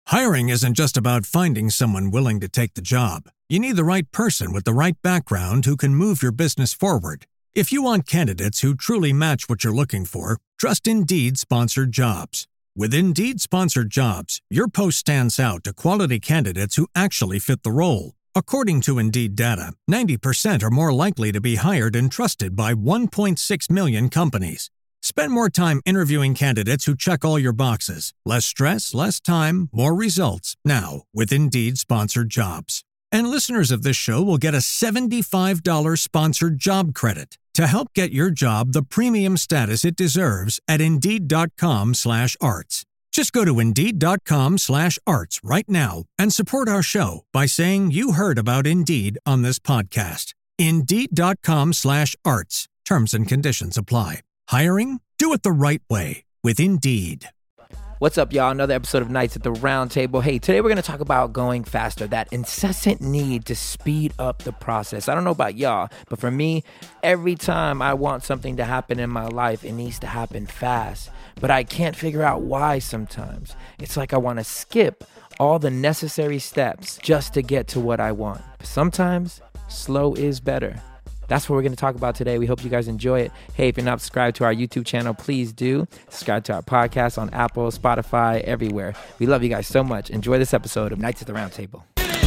Hiring isn't just about finding someone willing to take the job. You need the right person with the right background who can move your business forward. If you want candidates who truly match what you're looking for, trust Indeed-sponsored jobs. With Indeed-sponsored jobs, your post stands out to quality candidates who actually fit the role. According to Indeed data, 90% are more likely to be hired and trusted by 1.6 million companies. Spend more time interviewing candidates who check all your boxes. Less stress, less time, more results. Now, with Indeed-sponsored jobs. And listeners of this show will get a $75 sponsored job credit to help get your job the premium status it deserves at Indeed.com/arts. Just go to Indeed.com/arts right now and support our show by saying you heard about Indeed on this podcast. Indeed.com/arts. Terms and conditions apply. Hiring? Do it the right way with Indeed. What's up, y'all? Another episode of Nights at the Round Table. Hey, today we're going to talk about going faster, that incessant need to speed up the process. I don't know about y'all, but for me, every time I want something to happen in my life, it needs to happen fast. But I can't figure out why sometimes. It's like I want to skip all the necessary steps just to get to what I want. But sometimes, slow is better. That's what we're going to talk about today. We hope you guys enjoy it. Hey, if you're not subscribed to our YouTube channel, please do. Subscribe to our podcast on Apple, Spotify, everywhere. We love you guys so much. Enjoy this episode of Nights at the Round Table.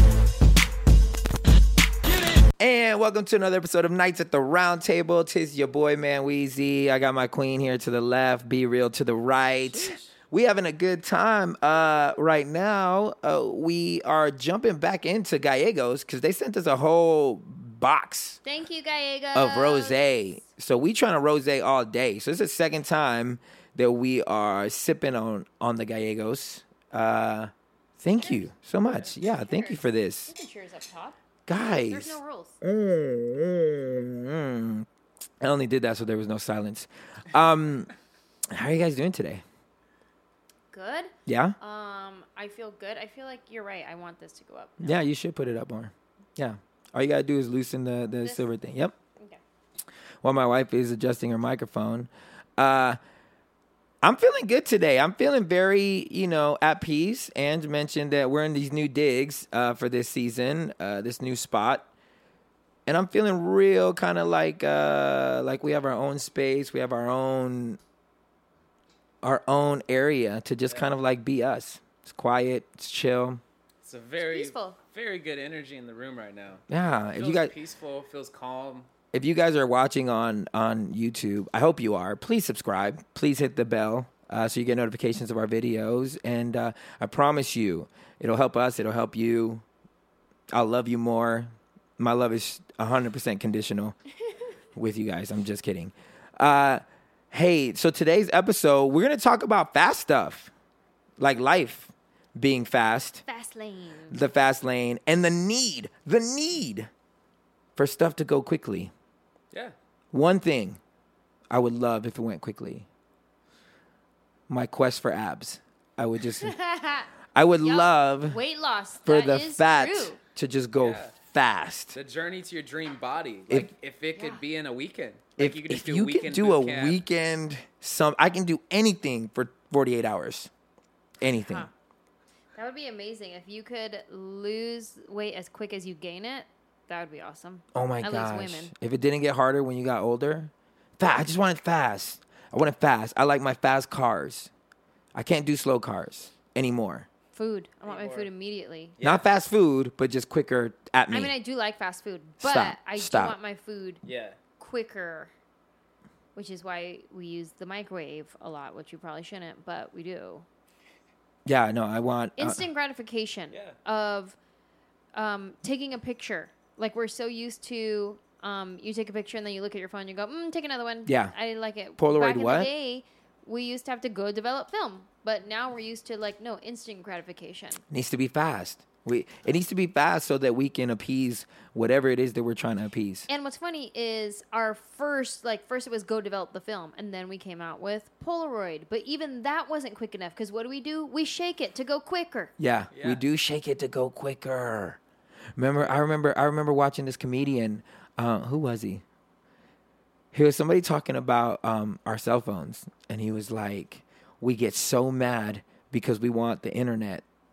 And welcome to another episode of Nights at the Round Table. Tis your boy, Man Weezy. I got my queen here to the left, Be Real to the right. We having a good time right now. We are jumping back into Gallegos because they sent us a whole box. Thank you, Gallegos. Of rosé. So we trying to rosé all day. So it's the second time that we are sipping on the Gallegos. Thank you so much. Yeah, cheers. Thank you for this. You can cheers up top. Guys. There's no rules. I only did that so there was no silence. How are you guys doing today? Good. Yeah? I feel good. I feel like you're right. I want this to go up. Yeah, you should put it up more. Yeah. All you got to do is loosen the silver thing. Yep. Okay. While my wife is adjusting her microphone. I'm feeling good today. I'm feeling very, at peace. Ange mentioned that we're in these new digs for this season, this new spot. And I'm feeling real kind of like we have our own space. We have our own area to just kind of like be us. It's quiet. It's chill. It's a very peaceful. Very good energy in the room right now. Yeah, Feels peaceful, feels calm. If you guys are watching on YouTube, I hope you are. Please subscribe. Please hit the bell so you get notifications of our videos. And I promise you, it'll help us. It'll help you. I'll love you more. My love is 100% conditional with you guys. I'm just kidding. Hey, so today's episode, we're going to talk about fast stuff, like life. Being fast. Fast lane. The fast lane. And the need for stuff to go quickly. Yeah. One thing I would love if it went quickly. My quest for abs. I would love weight loss for that the is fat true. to just go fast. The journey to your dream body. Like if it could be in a weekend. Like you could just if do you a weekend could do a boot camp. weekend, I can do anything for 48 hours. Anything. Huh. That would be amazing. If you could lose weight as quick as you gain it, that would be awesome. Oh my At gosh. least women. If it didn't get harder when you got older. I just want it fast. I want it fast. I like my fast cars. I can't do slow cars anymore. Food. I want my food immediately. Yeah. Not fast food, but just quicker at me. I mean, I do like fast food, but I do want my food quicker, which is why we use the microwave a lot, which you probably shouldn't, but we do. Yeah, no, I want... instant gratification of taking a picture. Like, we're so used to you take a picture and then you look at your phone and you go, take another one. Yeah. I like it. Polaroid Back in what? the day, we used to have to go develop film. But now we're used to, instant gratification. It needs to be fast. It needs to be fast so that we can appease whatever it is that we're trying to appease. And what's funny is our first it was go develop the film, and then we came out with Polaroid. But even that wasn't quick enough, because what do? We shake it to go quicker. Yeah, we do shake it to go quicker. I remember watching this comedian. Who was he? He was somebody talking about our cell phones, and he was like, we get so mad because we want the internet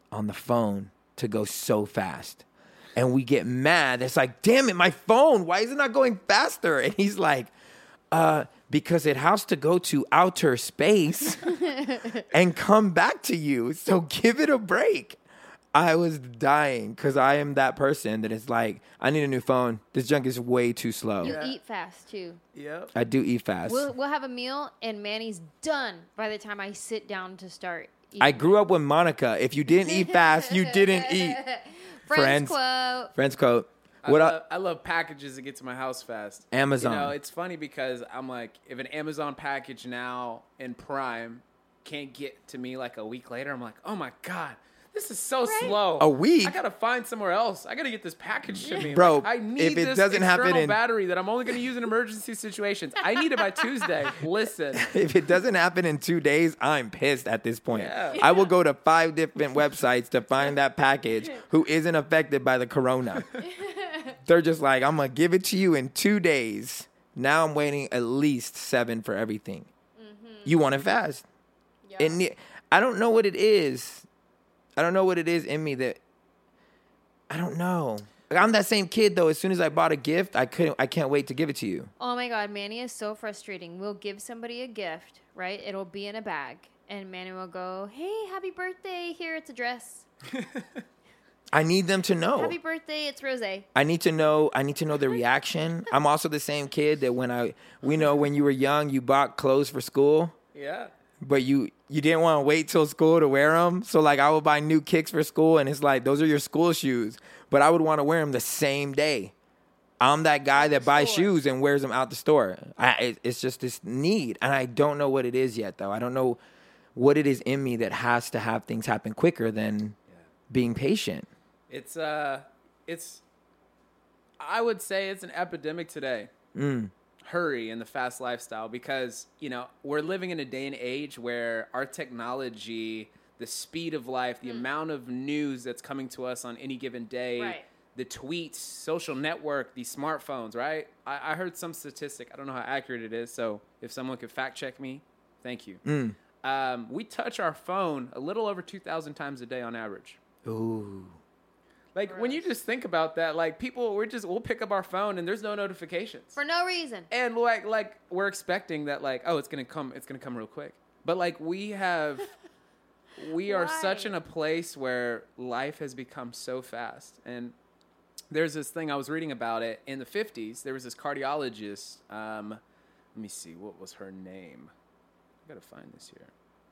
on the phone to go so fast. And we get mad. It's like, damn it, my phone, why is it not going faster? And he's like, because it has to go to outer space and come back to you. So give it a break. I was dying because I am that person that is like, I need a new phone. This junk is way too slow. You eat fast too. Yep. I do eat fast. We'll have a meal and Manny's done by the time I sit down to start eating. I grew up with Monica. If you didn't eat fast, you didn't eat. Friends quote. Friends quote. I love packages that get to my house fast. Amazon. You know, it's funny because I'm like, if an Amazon package now in Prime can't get to me like a week later, I'm like, oh my God, this is so slow. A week? I gotta find somewhere else. I gotta get this package to me. Bro, like, I need if it this doesn't happen external in- battery that I'm only gonna use in emergency situations. I need it by Tuesday. Listen. If it doesn't happen in 2 days, I'm pissed at this point. Yeah. I will go to 5 different websites to find that package who isn't affected by the corona. They're just like, I'm going to give it to you in 2 days. Now I'm waiting at least 7 for everything. Mm-hmm. You want it fast. Yeah. I don't know what it is. I don't know what it is in me that, I don't know. Like, I'm that same kid, though. As soon as I bought a gift, I can't wait to give it to you. Oh my God, Manny is so frustrating. We'll give somebody a gift, right? It'll be in a bag. And Manny will go, hey, happy birthday. Here, it's a dress. I need them to know. Happy birthday, it's Rosé. I need to know the reaction. I'm also the same kid that when you were young, you bought clothes for school, Yeah. but you didn't want to wait till school to wear them. So like I would buy new kicks for school, and it's like those are your school shoes, but I would want to wear them the same day. I'm that guy that buys shoes and wears them out the store. It's just this need, and I don't know what it is yet, though. I don't know what it is in me that has to have things happen quicker than being patient. It's I would say it's an epidemic today. Hurry and the fast lifestyle, because, you know, we're living in a day and age where our technology, the speed of life, the amount of news that's coming to us on any given day, Right. the tweets, social network, these smartphones, right? I heard some statistic. I don't know how accurate it is. So if someone could fact check me, thank you. We touch our phone a little over 2,000 times a day on average. Ooh. Like, when you just think about that, like, we'll pick up our phone and there's no notifications. For no reason. And like we're expecting that, like, oh, it's gonna come real quick. But like we are such in a place where life has become so fast. And there's this thing, I was reading about it in the 50s. There was this cardiologist. Let me see, what was her name? I gotta find this here.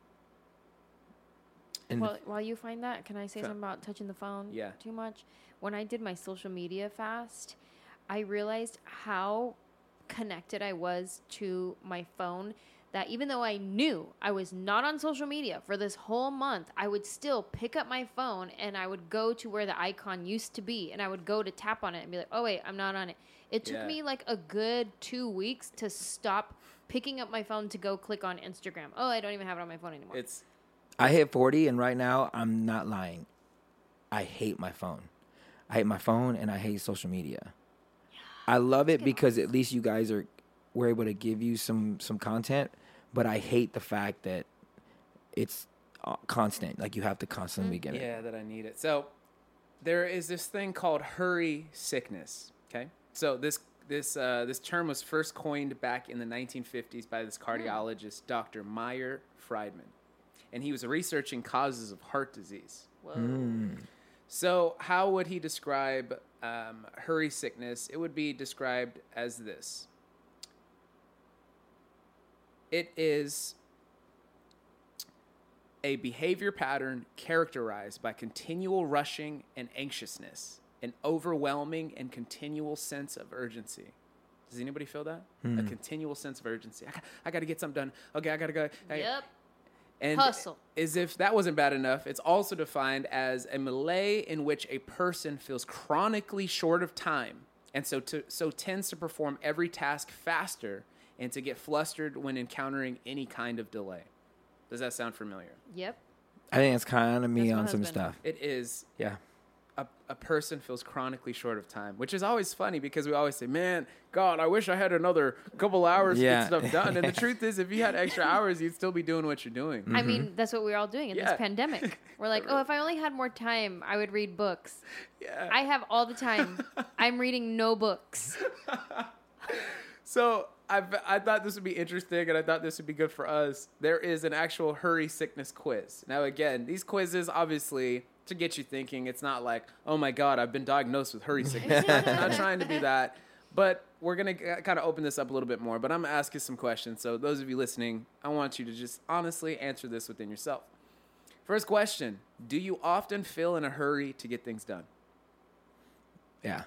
While you find that, can I say something about touching the phone too much? When I did my social media fast, I realized how connected I was to my phone, that even though I knew I was not on social media for this whole month, I would still pick up my phone and I would go to where the icon used to be, and I would go to tap on it and be like, oh, wait, I'm not on it. It took me like a good 2 weeks to stop picking up my phone to go click on Instagram. Oh, I don't even have it on my phone anymore. I hit 40, and right now, I'm not lying. I hate my phone. I hate my phone, and I hate social media. I love it because at least you guys we're able to give you some content, but I hate the fact that it's constant. Like, you have to constantly get it. Yeah, that I need it. So there is this thing called hurry sickness, okay? So this term was first coined back in the 1950s by this cardiologist, Dr. Meyer Friedman. And he was researching causes of heart disease. Whoa. So how would he describe hurry sickness? It would be described as this. It is a behavior pattern characterized by continual rushing and anxiousness, an overwhelming and continual sense of urgency. Does anybody feel that? A continual sense of urgency. I got to get something done. Okay, I got to go. Yep. And Hustle. as if that wasn't bad enough, it's also defined as a malaise in which a person feels chronically short of time, and so tends to perform every task faster and to get flustered when encountering any kind of delay. Does that sound familiar? Yep. I think it's kind of me That's my on some husband. stuff. It is. Yeah. a person feels chronically short of time, which is always funny because we always say, man, God, I wish I had another couple hours to get stuff done. And the truth is, if you had extra hours, you'd still be doing what you're doing. I mean, that's what we're all doing in this pandemic. We're like, oh, if I only had more time, I would read books. Yeah. I have all the time. I'm reading no books. So I thought this would be interesting, and I thought this would be good for us. There is an actual hurry sickness quiz. Now, again, these quizzes, obviously, to get you thinking, it's not like, oh my God, I've been diagnosed with hurry sickness. I'm not trying to be that. But we're going to kind of open this up a little bit more. But I'm going to ask you some questions. So those of you listening, I want you to just honestly answer this within yourself. First question, do you often feel in a hurry to get things done? Yeah.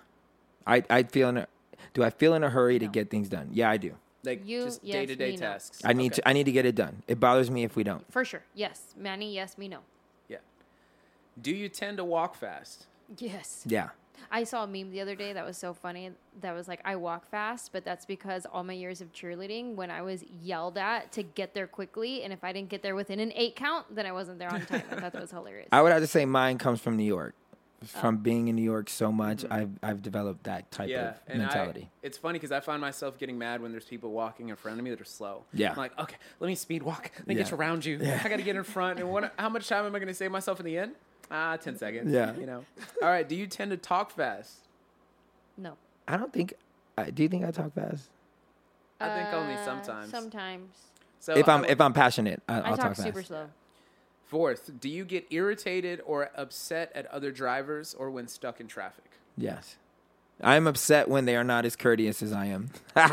Do I feel in a hurry to get things done? Yeah, I do. Like just day-to-day tasks. I need to get it done. It bothers me if we don't. For sure. Yes. Manny, yes, me, no. Yeah. Do you tend to walk fast? Yes. Yeah. I saw a meme the other day that was so funny. That was like, I walk fast, but that's because all my years of cheerleading, when I was yelled at to get there quickly, and if I didn't get there within an 8 count, then I wasn't there on time. I thought that was hilarious. I would have to say mine comes from New York. From being in New York so much, I've developed that type of mentality. It's funny because I find myself getting mad when there's people walking in front of me that are slow. Yeah. I'm like, okay, let me speed walk. Let me get around you. Yeah. I got to get in front. And how much time am I going to save myself in the end? 10 seconds. Yeah. You know. All right. Do you tend to talk fast? No. I don't think. Do you think I talk fast? I think only sometimes. Sometimes. So if I'm passionate, I'll talk fast. Super slow. Fourth, do you get irritated or upset at other drivers or when stuck in traffic? Yes. I'm upset when they are not as courteous as I am.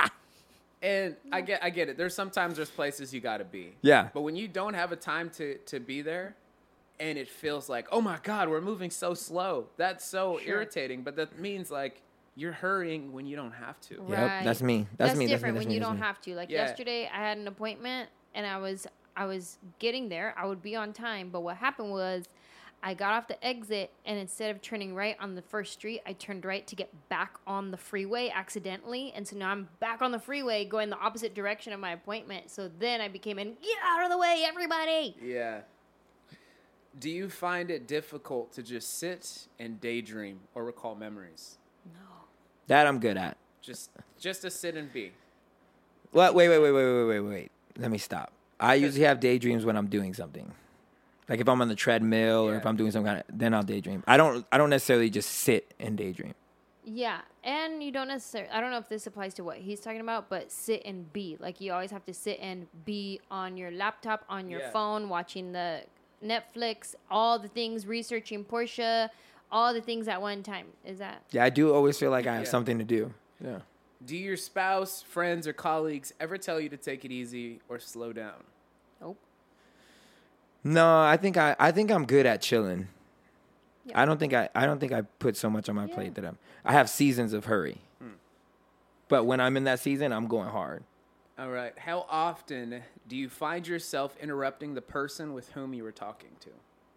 And I get it. There's places you got to be. Yeah. But when you don't have a time to be there and it feels like, oh my God, we're moving so slow. That's so irritating. But that means like you're hurrying when you don't have to. Right. Yep, that's me. That's me. Different when you don't have to. Like yesterday I had an appointment and I was getting there. I would be on time. But what happened was I got off the exit, and instead of turning right on the first street, I turned right to get back on the freeway accidentally. And so now I'm back on the freeway going the opposite direction of my appointment. So then I became get out of the way, everybody. Yeah. Do you find it difficult to just sit and daydream or recall memories? No. That I'm good at. Just to sit and be. What? Wait. Let me stop. I usually have daydreams when I'm doing something. Like if I'm on the treadmill or if I'm doing some then I'll daydream. I don't necessarily just sit and daydream. Yeah, and you don't necessarily, I don't know if this applies to what he's talking about, but sit and be. Like you always have to sit and be on your laptop, on your phone, watching the Netflix, all the things, researching Porsche, all the things at one time. Is that? Yeah, I do always feel like I have something to do. Yeah. Do your spouse, friends, or colleagues ever tell you to take it easy or slow down? Nope. No, I think I'm good at chilling. Yeah. I don't think I put so much on my plate that I have seasons of hurry. But when I'm in that season, I'm going hard. All right. How often do you find yourself interrupting the person with whom you were talking to?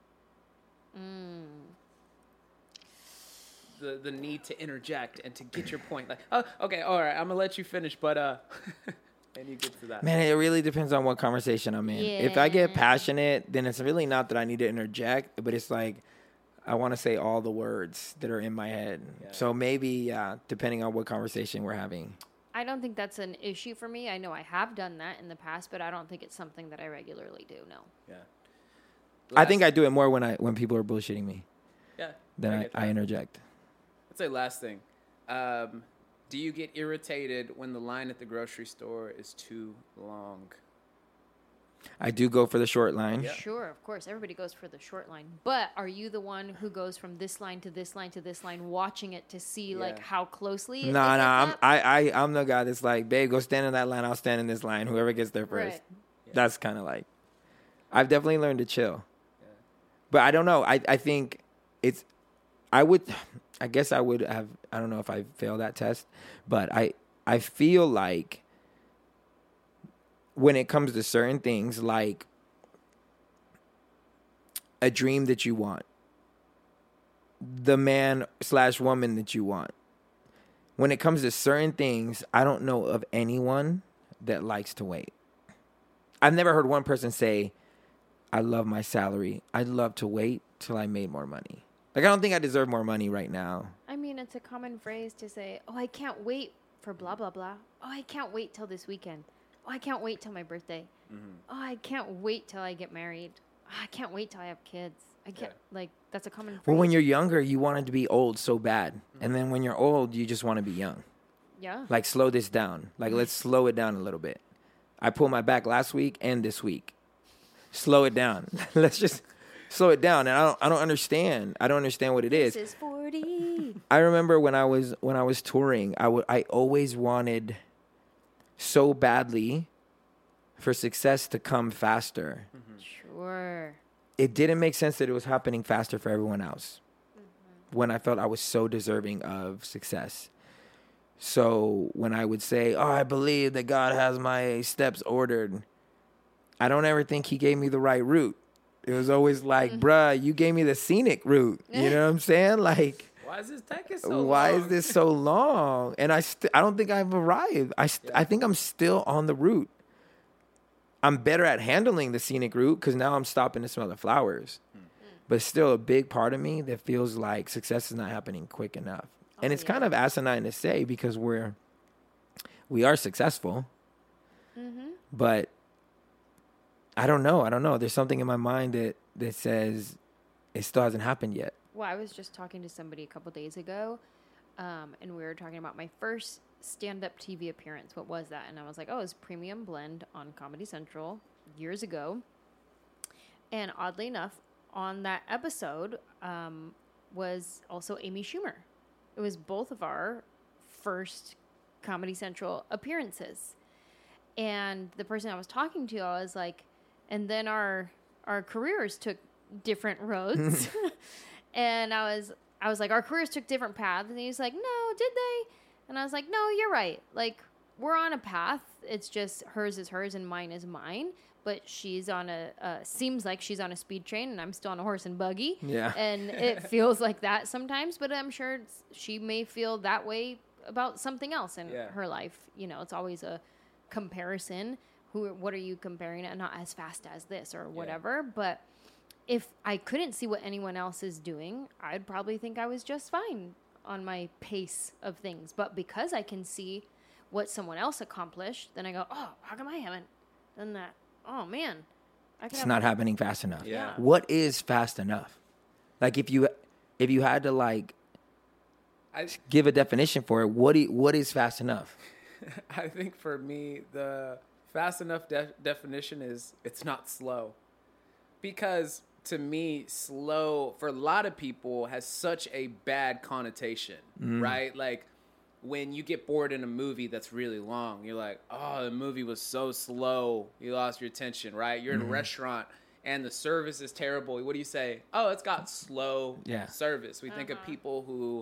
The need to interject and to get your point. Like, oh, okay, all right, I'm going to let you finish, but, and you get to that. Man, it really depends on what conversation I'm in. Yeah. If I get passionate, then it's really not that I need to interject, but it's like I want to say all the words that are in my head. Yeah. So maybe, depending on what conversation we're having. I don't think that's an issue for me. I know I have done that in the past, but I don't think it's something that I regularly do, no. Yeah. I think I do it more when people are bullshitting me. Yeah. Then I interject. Let's say last thing. Do you get irritated when the line at the grocery store is too long? I do go for the short line. Yeah. Sure, of course. Everybody goes for the short line. But are you the one who goes from this line to this line to this line, watching it to see like how closely it I'm the guy that's like, babe, go stand in that line. I'll stand in this line. Whoever gets there first. Right. Yeah. That's kind of like, I've definitely learned to chill. Yeah. But I don't know. I think I guess I would have, I don't know if I failed that test, but I feel like when it comes to certain things, like a dream that you want, the man/woman that you want, when it comes to certain things, I don't know of anyone that likes to wait. I've never heard one person say, I love my salary. I'd love to wait till I made more money. Like, I don't think I deserve more money right now. I mean, it's a common phrase to say, oh, I can't wait for blah, blah, blah. Oh, I can't wait till this weekend. Oh, I can't wait till my birthday. Mm-hmm. Oh, I can't wait till I get married. Oh, I can't wait till I have kids. I can't, like, that's a common phrase. Well, when you're younger, you wanted to be old so bad. Mm-hmm. And then when you're old, you just want to be young. Yeah. Like, slow this down. Like, let's slow it down a little bit. I pulled my back last week and this week. Slow it down. Let's just... slow it down, and I don't understand. I don't understand what it is. This is 40. I remember when I was touring, I always wanted so badly for success to come faster. Mm-hmm. Sure. It didn't make sense that it was happening faster for everyone else when I felt I was so deserving of success. So when I would say, "Oh, I believe that God has my steps ordered," I don't ever think He gave me the right route. It was always like, bruh, you gave me the scenic route. You know what I'm saying? Like, why is this taking so long? Why is this so long? And I don't think I've arrived. I think I'm still on the route. I'm better at handling the scenic route because now I'm stopping to smell the flowers. But still a big part of me that feels like success is not happening quick enough. And it's kind of asinine to say because we are successful. Mm-hmm. But I don't know. There's something in my mind that says it still hasn't happened yet. Well, I was just talking to somebody a couple days ago, and we were talking about my first stand-up TV appearance. What was that? And I was like, oh, it was Premium Blend on Comedy Central years ago. And oddly enough, on that episode was also Amy Schumer. It was both of our first Comedy Central appearances. And the person I was talking to, I was like, and then our careers took different roads. And I was like, our careers took different paths. And he was like, no, did they? And I was like, no, you're right. Like, we're on a path. It's just hers is hers and mine is mine. But she's on seems like she's on a speed train and I'm still on a horse and buggy. Yeah. And it feels like that sometimes. But I'm sure she may feel that way about something else in her life. You know, it's always a comparison. What are you comparing it? Not as fast as this or whatever. But if I couldn't see what anyone else is doing, I'd probably think I was just fine on my pace of things. But because I can see what someone else accomplished, then I go, oh, how come I haven't done that? Oh, man. It's not happening fast enough. Yeah. What is fast enough? Like, if you had to, like, give a definition for it, what is fast enough? I think for me, the fast enough definition is it's not slow. Because to me, slow for a lot of people has such a bad connotation, right? Like when you get bored in a movie that's really long, you're like, oh, the movie was so slow. You lost your attention, right? You're in a restaurant and the service is terrible. What do you say? Oh, it's got slow service. We think of people who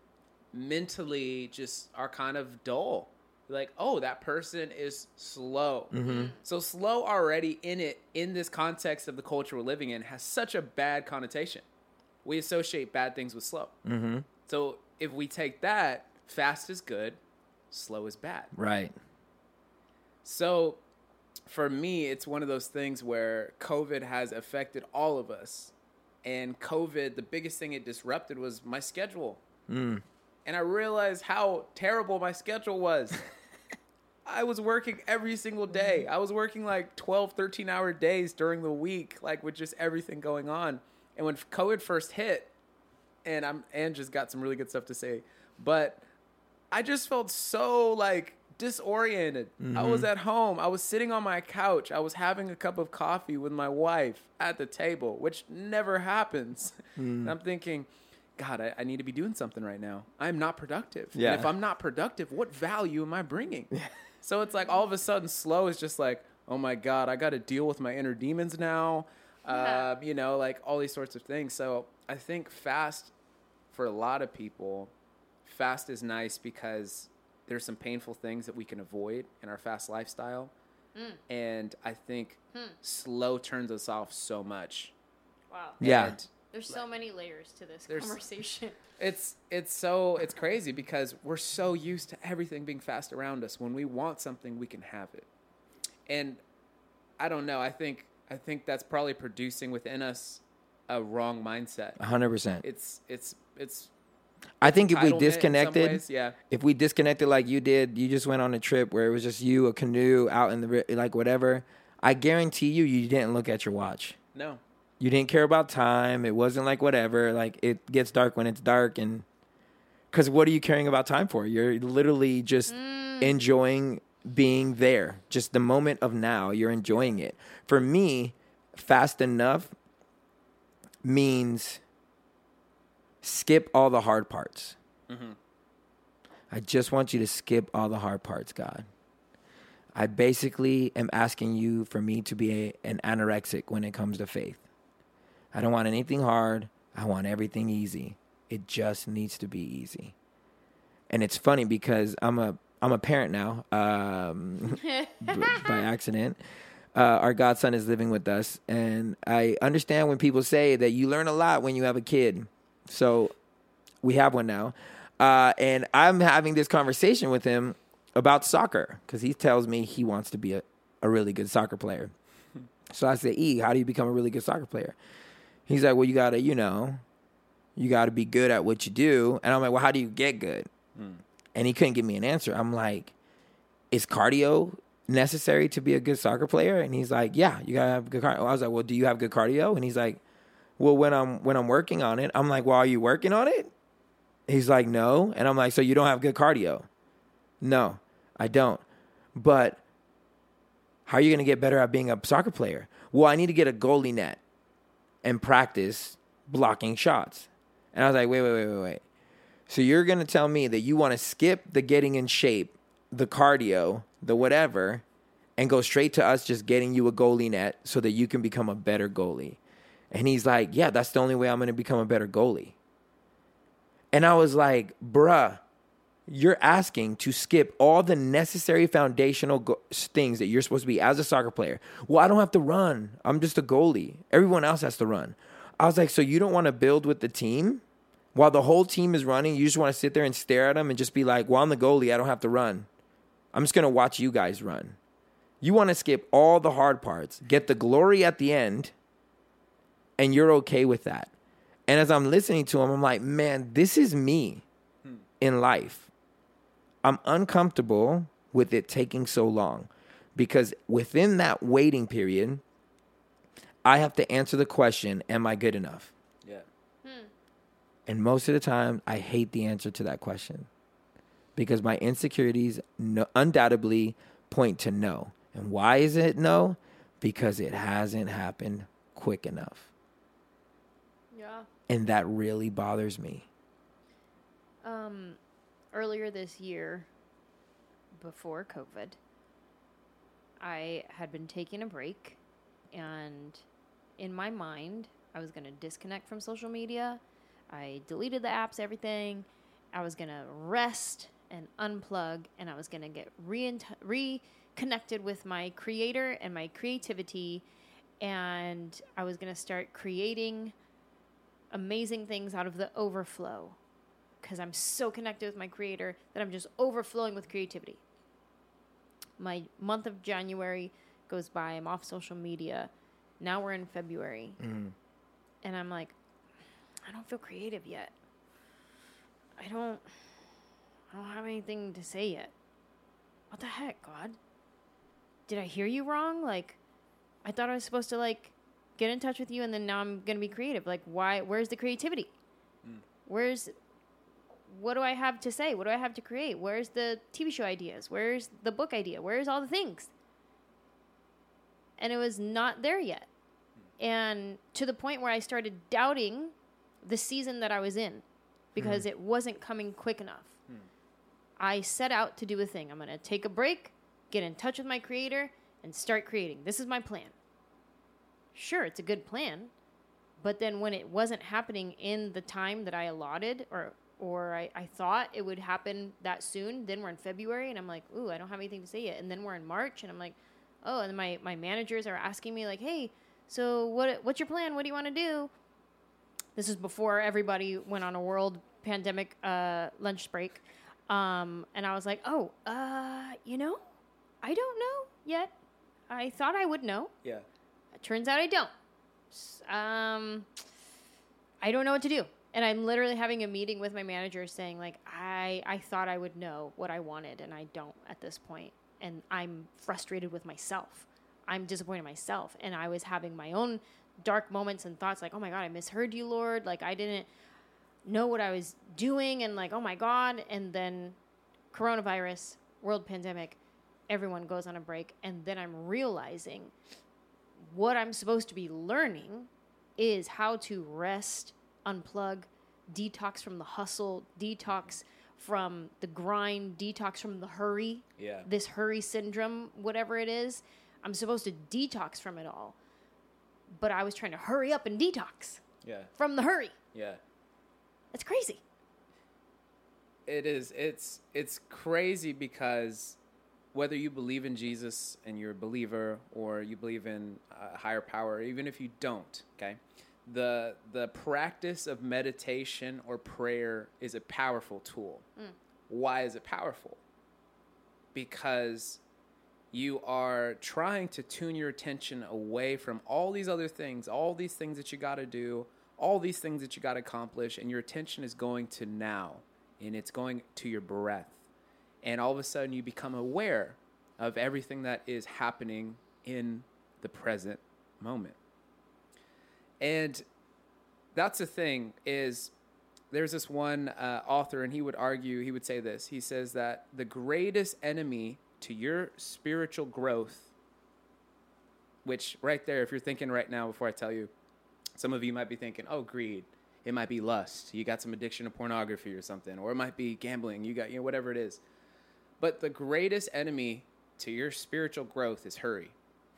mentally just are kind of dull. Like, oh, that person is slow. Mm-hmm. So slow already in this context of the culture we're living in has such a bad connotation. We associate bad things with slow. Mm-hmm. So if we take that, fast is good, slow is bad. Right. So for me, it's one of those things where COVID has affected all of us. And COVID, the biggest thing it disrupted was my schedule. And I realized how terrible my schedule was. I was working every single day. I was working like 12, 13-hour days during the week, like with just everything going on. And when COVID first hit, and Ann just got some really good stuff to say, but I just felt so like disoriented. I was at home. I was sitting on my couch. I was having a cup of coffee with my wife at the table, which never happens. And I'm thinking, God, I need to be doing something right now. I'm not productive. Yeah. And if I'm not productive, what value am I bringing? So it's like all of a sudden slow is just like, oh my God, I got to deal with my inner demons now. You know, like all these sorts of things. So I think fast for a lot of people, fast is nice because there's some painful things that we can avoid in our fast lifestyle. And I think slow turns us off so much. Wow. Yeah. There's so many layers to this conversation. It's crazy because we're so used to everything being fast around us. When we want something, we can have it. And I don't know. I think that's probably producing within us a wrong mindset. 100%. It's I think if we entitlement disconnected, in some ways, yeah. if we disconnected like you did, you just went on a trip where it was just you, a canoe out in the, like whatever, I guarantee you didn't look at your watch. No. You didn't care about time. It wasn't like whatever, like it gets dark when it's dark. And because what are you caring about time for? You're literally just enjoying being there. Just the moment of now, you're enjoying it. For me, fast enough means skip all the hard parts. Mm-hmm. I just want you to skip all the hard parts, God. I basically am asking you for me to be an anorexic when it comes to faith. I don't want anything hard. I want everything easy. It just needs to be easy. And it's funny because I'm a parent now, by accident. Our godson is living with us, and I understand when people say that you learn a lot when you have a kid. So we have one now. And I'm having this conversation with him about soccer because he tells me he wants to be a really good soccer player. So I say, how do you become a really good soccer player? He's like, well, you got to be good at what you do. And I'm like, well, how do you get good? And he couldn't give me an answer. I'm like, is cardio necessary to be a good soccer player? And he's like, yeah, you got to have good cardio. I was like, well, do you have good cardio? And he's like, well, when I'm working on it. I'm like, well, are you working on it? He's like, no. And I'm like, so you don't have good cardio? No, I don't. But how are you going to get better at being a soccer player? Well, I need to get a goalie net and practice blocking shots. And I was like, wait. So you're going to tell me that you want to skip the getting in shape, the cardio, the whatever, and go straight to us just getting you a goalie net so that you can become a better goalie? And he's like, yeah, that's the only way I'm going to become a better goalie. And I was like, bruh, you're asking to skip all the necessary foundational things that you're supposed to be as a soccer player. Well, I don't have to run. I'm just a goalie. Everyone else has to run. I was like, so you don't want to build with the team? While the whole team is running, you just want to sit there and stare at them and just be like, well, I'm the goalie. I don't have to run. I'm just going to watch you guys run. You want to skip all the hard parts, get the glory at the end, and you're okay with that. And as I'm listening to him, I'm like, man, this is me in life. I'm uncomfortable with it taking so long because within that waiting period, I have to answer the question, am I good enough? Yeah. And most of the time, I hate the answer to that question because my insecurities undoubtedly point to no. And why is it no? Because it hasn't happened quick enough. Yeah. And that really bothers me. Earlier this year, before COVID, I had been taking a break, and in my mind, I was going to disconnect from social media. I deleted the apps, everything. I was going to rest and unplug, and I was going to get reconnected with my creator and my creativity, and I was going to start creating amazing things out of the overflow because I'm so connected with my creator that I'm just overflowing with creativity. My month of January goes by. I'm off social media. Now we're in February. And I'm like, I don't feel creative yet. I don't have anything to say yet. What the heck, God? Did I hear you wrong? Like, I thought I was supposed to, like, get in touch with you, and then now I'm going to be creative. Like, why? Where's the creativity? What do I have to say? What do I have to create? Where's the TV show ideas? Where's the book idea? Where's all the things? And it was not there yet. And to the point where I started doubting the season that I was in because it wasn't coming quick enough. I set out to do a thing. I'm going to take a break, get in touch with my creator, and start creating. This is my plan. Sure, it's a good plan. But then when it wasn't happening in the time that I allotted or I thought it would happen that soon, then we're in February, and I'm like, ooh, I don't have anything to say yet. And then we're in March, and I'm like, oh, and my managers are asking me, like, hey, so what's your plan? What do you want to do? This is before everybody went on a world pandemic lunch break. And I was like, I don't know yet. I thought I would know. Yeah. It turns out I don't. I don't know what to do. And I'm literally having a meeting with my manager saying, like, I thought I would know what I wanted, and I don't at this point. And I'm frustrated with myself. I'm disappointed in myself. And I was having my own dark moments and thoughts like, oh, my God, I misheard you, Lord. Like, I didn't know what I was doing. And, like, oh, my God. And then coronavirus, world pandemic, everyone goes on a break. And then I'm realizing what I'm supposed to be learning is how to rest, unplug, detox from the hustle, detox from the grind, detox from the hurry, this hurry syndrome, whatever it is. I'm supposed to detox from it all. But I was trying to hurry up and detox from the hurry. Yeah. It's crazy. It is. It's crazy because whether you believe in Jesus and you're a believer or you believe in a higher power, even if you don't, okay? The practice of meditation or prayer is a powerful tool. Why is it powerful? Because you are trying to tune your attention away from all these other things, all these things that you got to do, all these things that you got to accomplish, and your attention is going to now, and it's going to your breath. And all of a sudden you become aware of everything that is happening in the present moment. And that's the thing is there's this one author, and he would say this. He says that the greatest enemy to your spiritual growth, which right there, if you're thinking right now before I tell you, some of you might be thinking, oh, greed. It might be lust. You got some addiction to pornography or something. Or it might be gambling. You got, whatever it is. But the greatest enemy to your spiritual growth is hurry.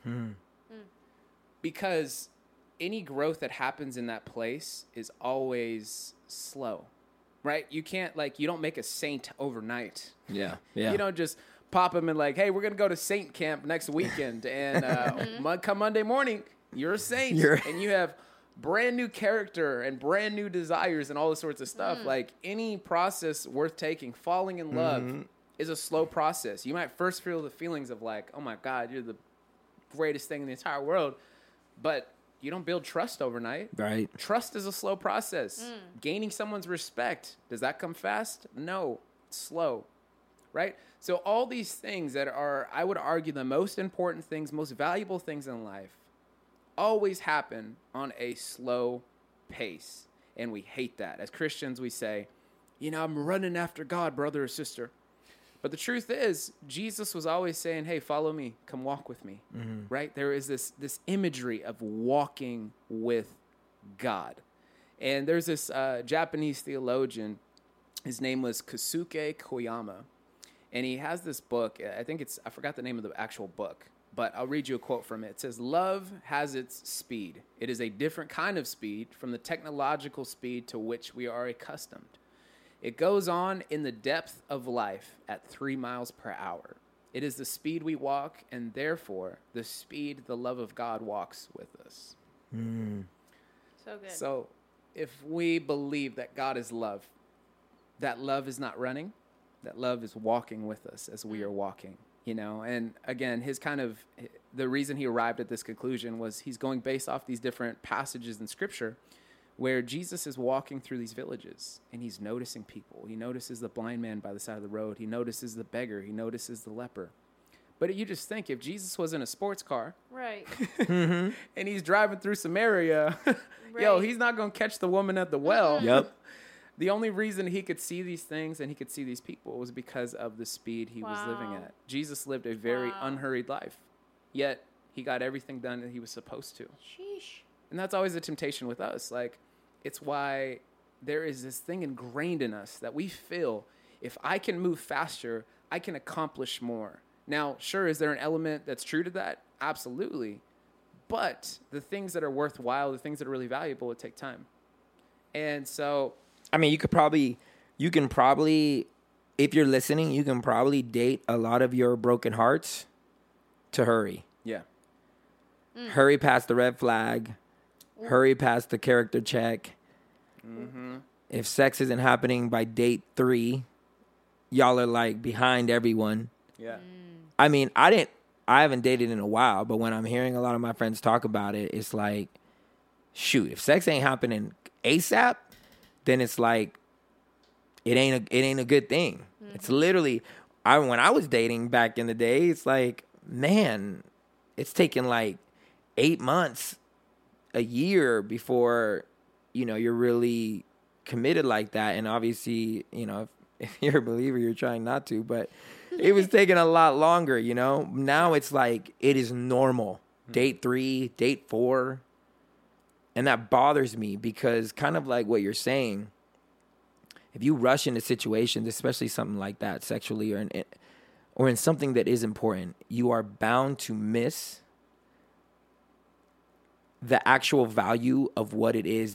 Because any growth that happens in that place is always slow, right? You can't, you don't make a saint overnight. Yeah. You don't just pop them and hey, we're going to go to saint camp next weekend. And come Monday morning, you're a saint. And you have brand new character and brand new desires and all this sorts of stuff. Any process worth taking, falling in love is a slow process. You might first feel the feelings of oh my God, you're the greatest thing in the entire world. But you don't build trust overnight. Right. Trust is a slow process. Gaining someone's respect, does that come fast? No, it's slow, right? So all these things that are, I would argue, the most important things, most valuable things in life, always happen on a slow pace. And we hate that. As Christians, we say, I'm running after God, brother or sister. But the truth is, Jesus was always saying, hey, follow me, come walk with me, right? There is this imagery of walking with God. And there's this Japanese theologian, his name was Kosuke Koyama, and he has this book, I forgot the name of the actual book, but I'll read you a quote from it. It says, love has its speed. It is a different kind of speed from the technological speed to which we are accustomed. It goes on in the depth of life at 3 miles per hour. It is the speed we walk, and therefore the speed the love of God walks with us. So good. So if we believe that God is love, that love is not running, that love is walking with us as we are walking, And again, the reason he arrived at this conclusion was he's going based off these different passages in Scripture where Jesus is walking through these villages and he's noticing people. He notices the blind man by the side of the road. He notices the beggar. He notices the leper. But you just think if Jesus was in a sports car, right, and he's driving through Samaria, he's not going to catch the woman at the well. Yep. The only reason he could see these things and he could see these people was because of the speed he was living at. Jesus lived a very unhurried life, yet he got everything done that he was supposed to. Sheesh. And that's always a temptation with us. It's why there is this thing ingrained in us that we feel if I can move faster, I can accomplish more. Now, sure, is there an element that's true to that? Absolutely. But the things that are worthwhile, the things that are really valuable, would take time. And so, I mean, you can probably, if you're listening, you can probably date a lot of your broken hearts to hurry. Yeah. Hurry past the red flag. Hurry past the character check. If sex isn't happening by date 3, y'all are behind everyone. Yeah. I mean, I haven't dated in a while, but when I'm hearing a lot of my friends talk about it, it's shoot, if sex ain't happening ASAP, then it's like it ain't a good thing. Mm-hmm. It's literally when I was dating back in the day, it's like, man, it's taken like 8 months, a year before, you know, you're really committed like that. And obviously, you know, if you're a believer, you're trying not to, but it was taking a lot longer, you know. Now it's like it is normal. Date 3, date 4. And that bothers me because kind of like what you're saying, if you rush into situations, especially something like that, sexually or in something that is important, you are bound to miss the actual value of what it is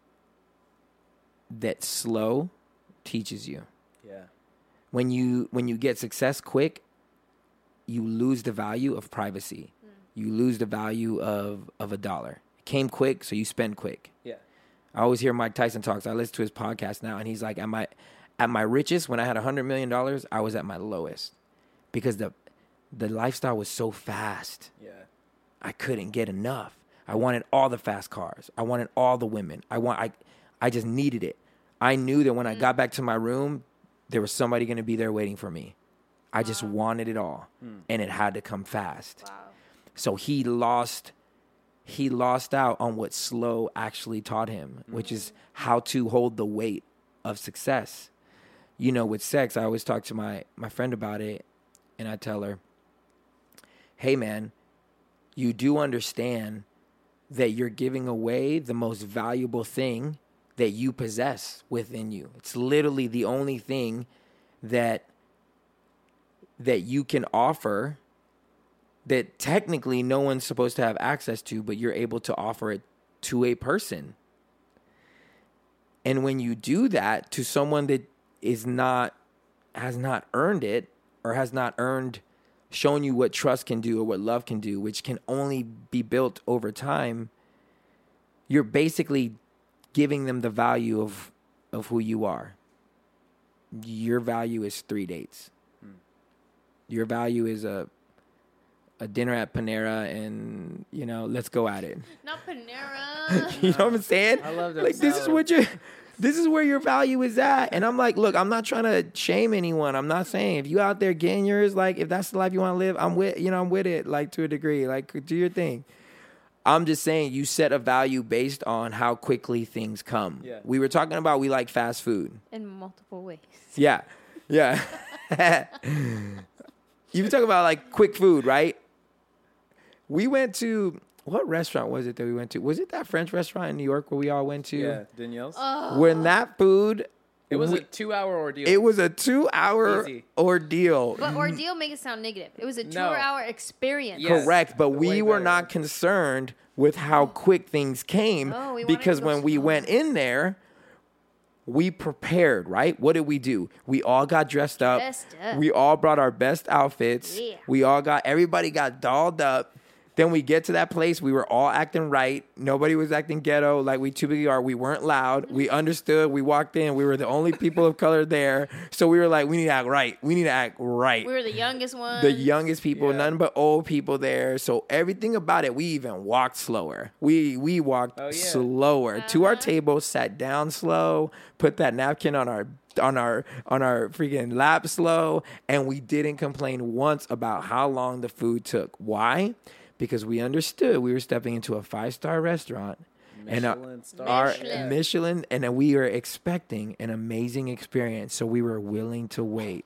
that slow teaches you. Yeah. When you get success quick, you lose the value of privacy. You lose the value of a dollar. It came quick, so you spend quick. Yeah. I always hear Mike Tyson talks. I listen to his podcast now, and he's like, at my richest, when I had $100 million, I was at my lowest because the lifestyle was so fast. Yeah. I couldn't get enough. I wanted all the fast cars. I wanted all the women. I just needed it. I knew that when I got back to my room, there was somebody going to be there waiting for me. I just wanted it all, and it had to come fast. Wow. So he lost out on what slow actually taught him, which is how to hold the weight of success. You know, with sex, I always talk to my friend about it, and I tell her, hey, man, you do understand that you're giving away the most valuable thing that you possess within you. It's literally the only thing that you can offer that technically no one's supposed to have access to, but you're able to offer it to a person. And when you do that to someone that has not earned it or has not shown you what trust can do or what love can do, which can only be built over time, you're basically giving them the value of who you are. Your value is 3 dates. Your value is a dinner at Panera and, you know, let's go at it. Not Panera. You know what I'm saying? I love that. Like, this is where your value is at. And I'm like, look, I'm not trying to shame anyone. I'm not saying if you out there getting yours, like, if that's the life you want to live, I'm with it, like, to a degree. Like, do your thing. I'm just saying you set a value based on how quickly things come. Yeah. We were talking about we like fast food. In multiple ways. Yeah. Yeah. You were talking about, like, quick food, right? We went to, what restaurant was it that we went to? Was it that French restaurant in New York where we all went to? Yeah, Danielle's. When that food... It was a 2-hour ordeal. It was a 2-hour ordeal. But ordeal make it sound negative. It was a 2-hour experience. Yes. Correct, but we were not concerned with how quick things came because when we went in there, we prepared, right? What did we do? We all got dressed up. We all brought our best outfits. Yeah. Everybody got dolled up. Then we get to that place. We were all acting right. Nobody was acting ghetto like we typically are. We weren't loud. We understood. We walked in. We were the only people of color there. So we were like, we need to act right. We were the youngest ones. The youngest people, none but old people there. So everything about it, we even walked slower. We walked slower to our table, sat down slow, put that napkin on our freaking lap slow, and we didn't complain once about how long the food took. Why? Because we understood we were stepping into a 5-star restaurant Michelin, and then we were expecting an amazing experience. So we were willing to wait.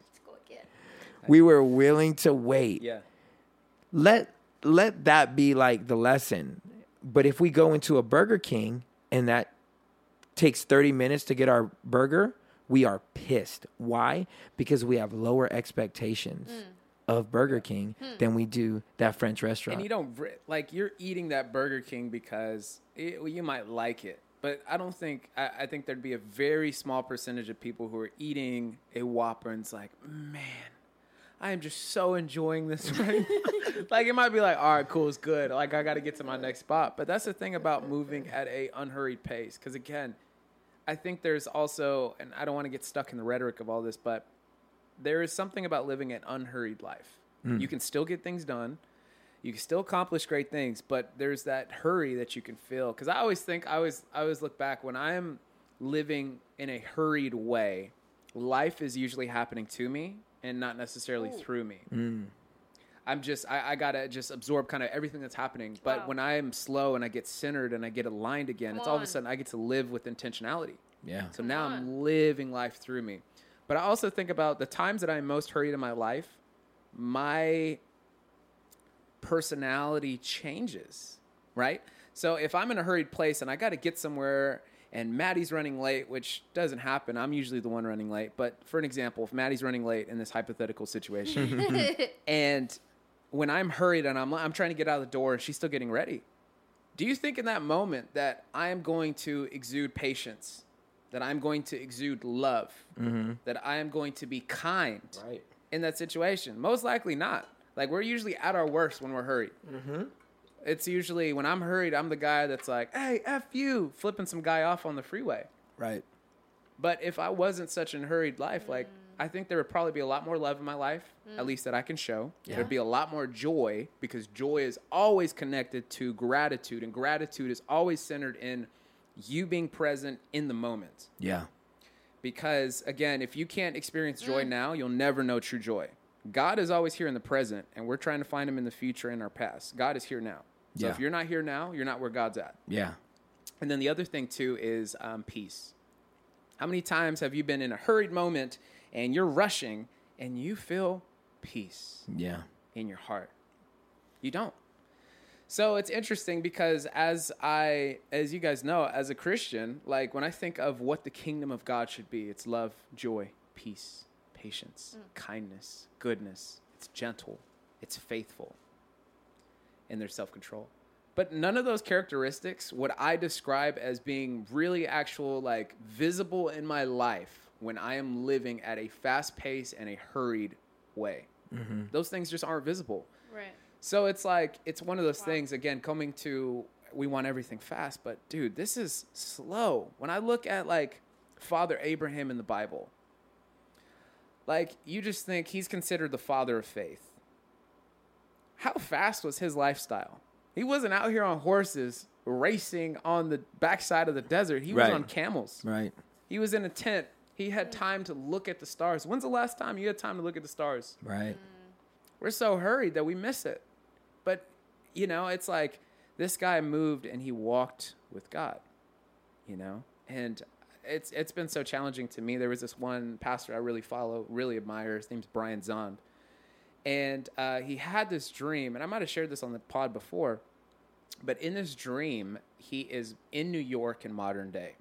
We were willing to wait. Yeah. Let that be like the lesson. But if we go into a Burger King and that takes 30 minutes to get our burger, we are pissed. Why? Because we have lower expectations of Burger King than we do that French restaurant. And you don't, like, you're eating that Burger King because you might like it. But I don't think, I think there'd be a very small percentage of people who are eating a Whopper and it's like, man, I am just so enjoying this right now. Like, it might be like, all right, cool, it's good. Like, I got to get to my next spot. But that's the thing about moving at a unhurried pace. Because, again, I think there's also, and I don't want to get stuck in the rhetoric of all this, but there is something about living an unhurried life. You can still get things done. You can still accomplish great things, but there's that hurry that you can feel. Because I always look back when I am living in a hurried way, life is usually happening to me and not necessarily through me. I gotta just absorb kind of everything that's happening. But when I am slow and I get centered and I get aligned again, it's all of a sudden I get to live with intentionality. Yeah. So now I'm living life through me. But I also think about the times that I'm most hurried in my life, my personality changes, right? So if I'm in a hurried place and I got to get somewhere and Maddie's running late, which doesn't happen, I'm usually the one running late. But for an example, if Maddie's running late in this hypothetical situation and when I'm hurried and I'm trying to get out of the door and she's still getting ready, do you think in that moment that I am going to exude patience, that I'm going to exude love, that I am going to be kind in that situation? Most likely not. Like, we're usually at our worst when we're hurried. It's usually when I'm hurried, I'm the guy that's like, hey, F you, flipping some guy off on the freeway. Right. But if I wasn't such a hurried life, like, I think there would probably be a lot more love in my life, at least that I can show. Yeah. There'd be a lot more joy, because joy is always connected to gratitude, and gratitude is always centered in you being present in the moment. Yeah. Because, again, if you can't experience joy now, you'll never know true joy. God is always here in the present, and we're trying to find him in the future and our past. God is here now. So if you're not here now, you're not where God's at. Yeah. And then the other thing, too, is peace. How many times have you been in a hurried moment and you're rushing and you feel peace in your heart? You don't. So it's interesting because as you guys know, as a Christian, like when I think of what the kingdom of God should be, it's love, joy, peace, patience, kindness, goodness. It's gentle, it's faithful, and there's self-control. But none of those characteristics would I describe as being really actual, like, visible in my life when I am living at a fast pace and a hurried way. Those things just aren't visible. Right. So it's like, it's one of those things, again, coming to, we want everything fast, but dude, this is slow. When I look at, like, Father Abraham in the Bible, like, you just think he's considered the father of faith. How fast was his lifestyle? He wasn't out here on horses racing on the backside of the desert. He was on camels. Right. He was in a tent. He had time to look at the stars. When's the last time you had time to look at the stars? Right. We're so hurried that we miss it. But, you know, it's like this guy moved and he walked with God, you know? And it's been so challenging to me. There was this one pastor I really follow, really admire. His name's Brian Zond. And he had this dream, and I might have shared this on the pod before, but in this dream, he is in New York in modern day.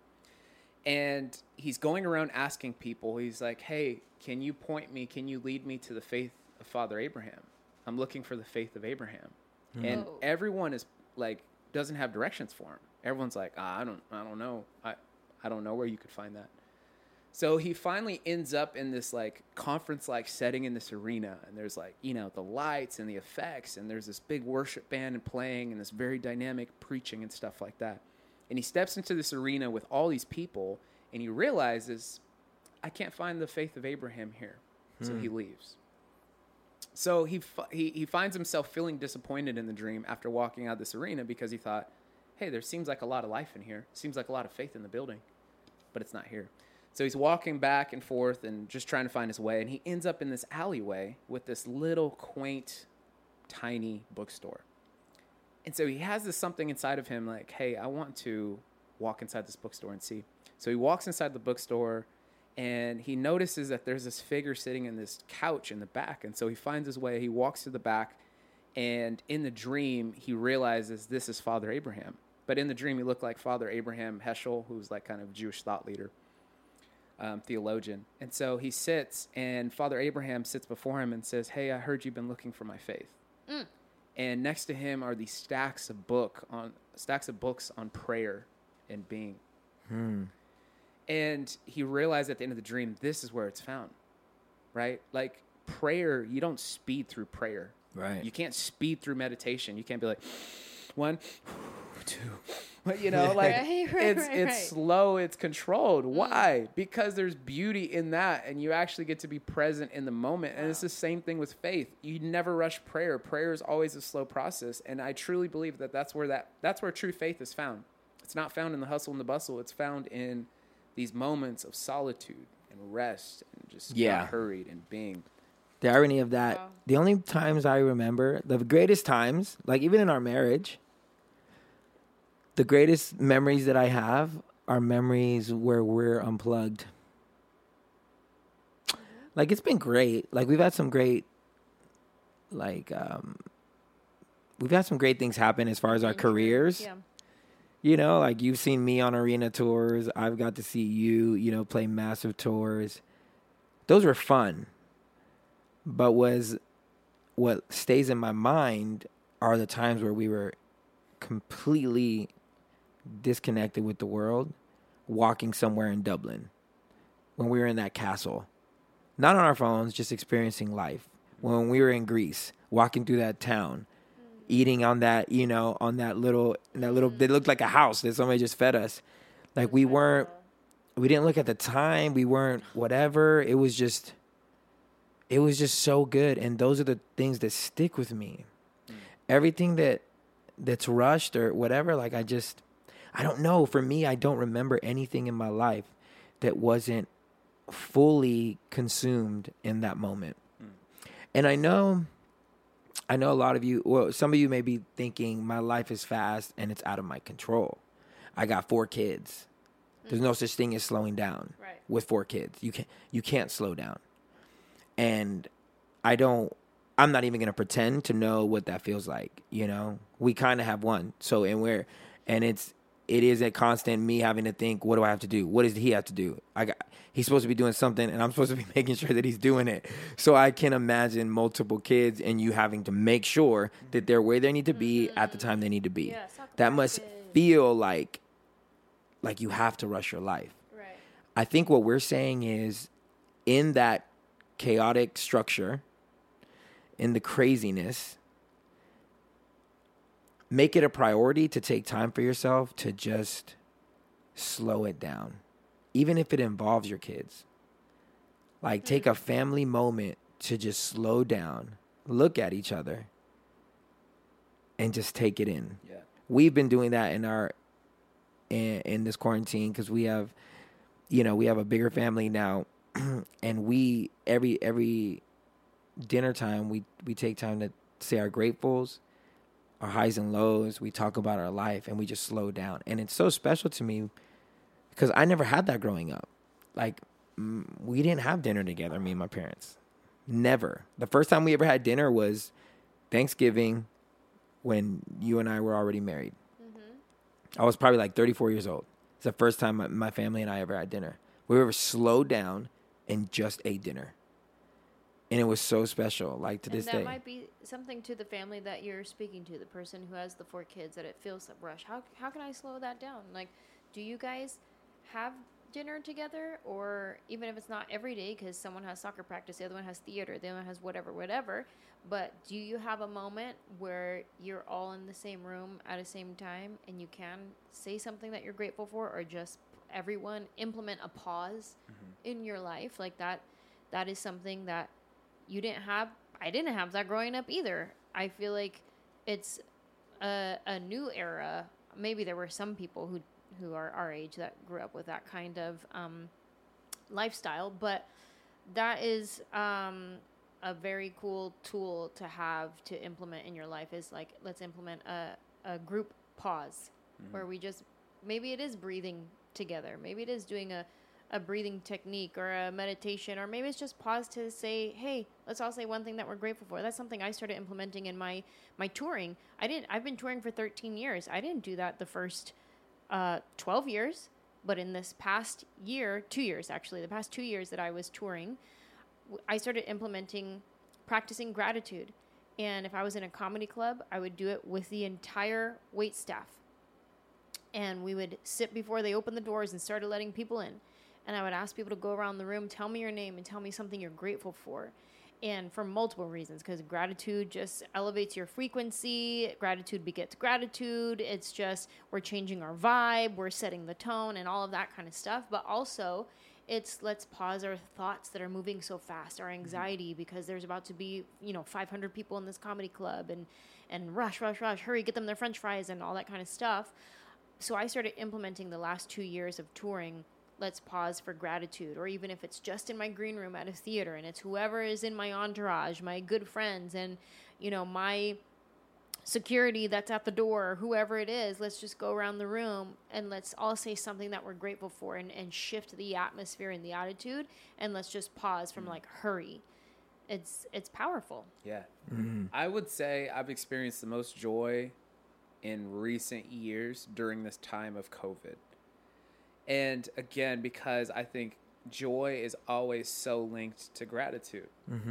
And he's going around asking people, he's like, hey, can you point me, can you lead me to the faith of Father Abraham? I'm looking for the faith of Abraham. And everyone is like, doesn't have directions for him. Everyone's like, I don't know. I don't know where you could find that. So he finally ends up in this like conference-like setting in this arena, and there's like, you know, the lights and the effects, and there's this big worship band and playing and this very dynamic preaching and stuff like that. And he steps into this arena with all these people, and he realizes, I can't find the faith of Abraham here. So he leaves. So he finds himself feeling disappointed in the dream after walking out of this arena, because he thought, hey, there seems like a lot of life in here. Seems like a lot of faith in the building, but it's not here. So he's walking back and forth and just trying to find his way. And he ends up in this alleyway with this little quaint, tiny bookstore. And so he has this something inside of him like, hey, I want to walk inside this bookstore and see. So he walks inside the bookstore, and he notices that there's this figure sitting in this couch in the back. And so he finds his way. He walks to the back, and in the dream, he realizes this is Father Abraham. But in the dream, he looked like Father Abraham Heschel, who's like kind of Jewish thought leader. Theologian. And so he sits, and Father Abraham sits before him and says, hey, I heard you've been looking for my faith. And next to him are these stacks of books on prayer and being. And he realized at the end of the dream, this is where it's found, right? Like prayer, you don't speed through prayer. Right. You can't speed through meditation. You can't be like, 1, too. But, you know, like it's slow, it's controlled. Why? Because there's beauty in that, and you actually get to be present in the moment. And it's the same thing with faith. You never rush prayer. Prayer is always a slow process, and I truly believe that that's where true faith is found. It's not found in the hustle and the bustle. It's found in these moments of solitude and rest and just not hurried and being. The irony of that, the only times I remember, the greatest times, like even in our marriage, the greatest memories that I have are memories where we're unplugged. Like, it's been great. Like, we've had some great things happen as far as our careers. Yeah. You know, like, you've seen me on arena tours. I've got to see you, you know, play massive tours. Those were fun. But what stays in my mind are the times where we were completely disconnected with the world, walking somewhere in Dublin, when we were in that castle, not on our phones, just experiencing life. When we were in Greece, walking through that town, eating on that, you know, on that little, it looked like a house that somebody just fed us. Like, we didn't look at the time. We weren't whatever. It was just so good. And those are the things that stick with me. Everything that's rushed or whatever, like, I don't know. For me, I don't remember anything in my life that wasn't fully consumed in that moment. And I know a lot of you, well, some of you may be thinking my life is fast and it's out of my control. I got 4 kids. There's no such thing as slowing down with 4 kids. You can't slow down. And I'm not even going to pretend to know what that feels like. You know, we kind of have one. So, it is a constant me having to think, what do I have to do? What does he have to do? He's supposed to be doing something, and I'm supposed to be making sure that he's doing it. So I can imagine multiple kids and you having to make sure that they're where they need to be at the time they need to be. Yeah, that must feel like you have to rush your life. Right. I think what we're saying is, in that chaotic structure, in the craziness, make it a priority to take time for yourself to just slow it down, even if it involves your kids. Like, take a family moment to just slow down, look at each other, and just take it in. Yeah. We've been doing that in this quarantine because we have a bigger family now, and we every dinner time we take time to say our gratefuls, our highs and lows. We talk about our life, and we just slow down. And it's so special to me because I never had that growing up. Like, we didn't have dinner together, me and my parents. Never. The first time we ever had dinner was Thanksgiving when you and I were already married. Mm-hmm. I was probably like 34 years old. It's the first time my family and I ever had dinner. We ever slowed down and just ate dinner. And it was so special, like, to this day. That might be something to the family that you're speaking to, the person who has the 4 kids, that it feels a rush. How can I slow that down? Like, do you guys have dinner together? Or even if it's not every day, because someone has soccer practice, the other one has theater, the other one has whatever. But do you have a moment where you're all in the same room at the same time and you can say something that you're grateful for, or just everyone implement a pause in your life? Like, that is something that you didn't have. I didn't have that growing up either. I feel like it's a new era. Maybe there were some people who are our age that grew up with that kind of lifestyle, but that is a very cool tool to have to implement in your life. Is like, let's implement a group pause where we just, maybe it is breathing together. Maybe it is doing a breathing technique or a meditation, or maybe it's just pause to say, hey, let's all say one thing that we're grateful for. That's something I started implementing in my touring. I've been touring for 13 years. I didn't do that the first 12 years, but in this past year, 2 years actually, the past 2 years that I was touring, I started practicing gratitude. And if I was in a comedy club, I would do it with the entire wait staff. And we would sit before they opened the doors and started letting people in. And I would ask people to go around the room, tell me your name and tell me something you're grateful for. And for multiple reasons, because gratitude just elevates your frequency. Gratitude begets gratitude. It's just, we're changing our vibe, we're setting the tone and all of that kind of stuff. But also, it's let's pause our thoughts that are moving so fast, our anxiety, because there's about to be, 500 people in this comedy club and rush, hurry, get them their French fries and all that kind of stuff. So I started implementing the last 2 years of touring, let's pause for gratitude, or even if it's just in my green room at a theater and it's whoever is in my entourage, my good friends and, my security that's at the door, or whoever it is, let's just go around the room and let's all say something that we're grateful for and shift the atmosphere and the attitude. And let's just pause from like, hurry. It's powerful. Yeah. I would say I've experienced the most joy in recent years during this time of COVID. And again, because I think joy is always so linked to gratitude.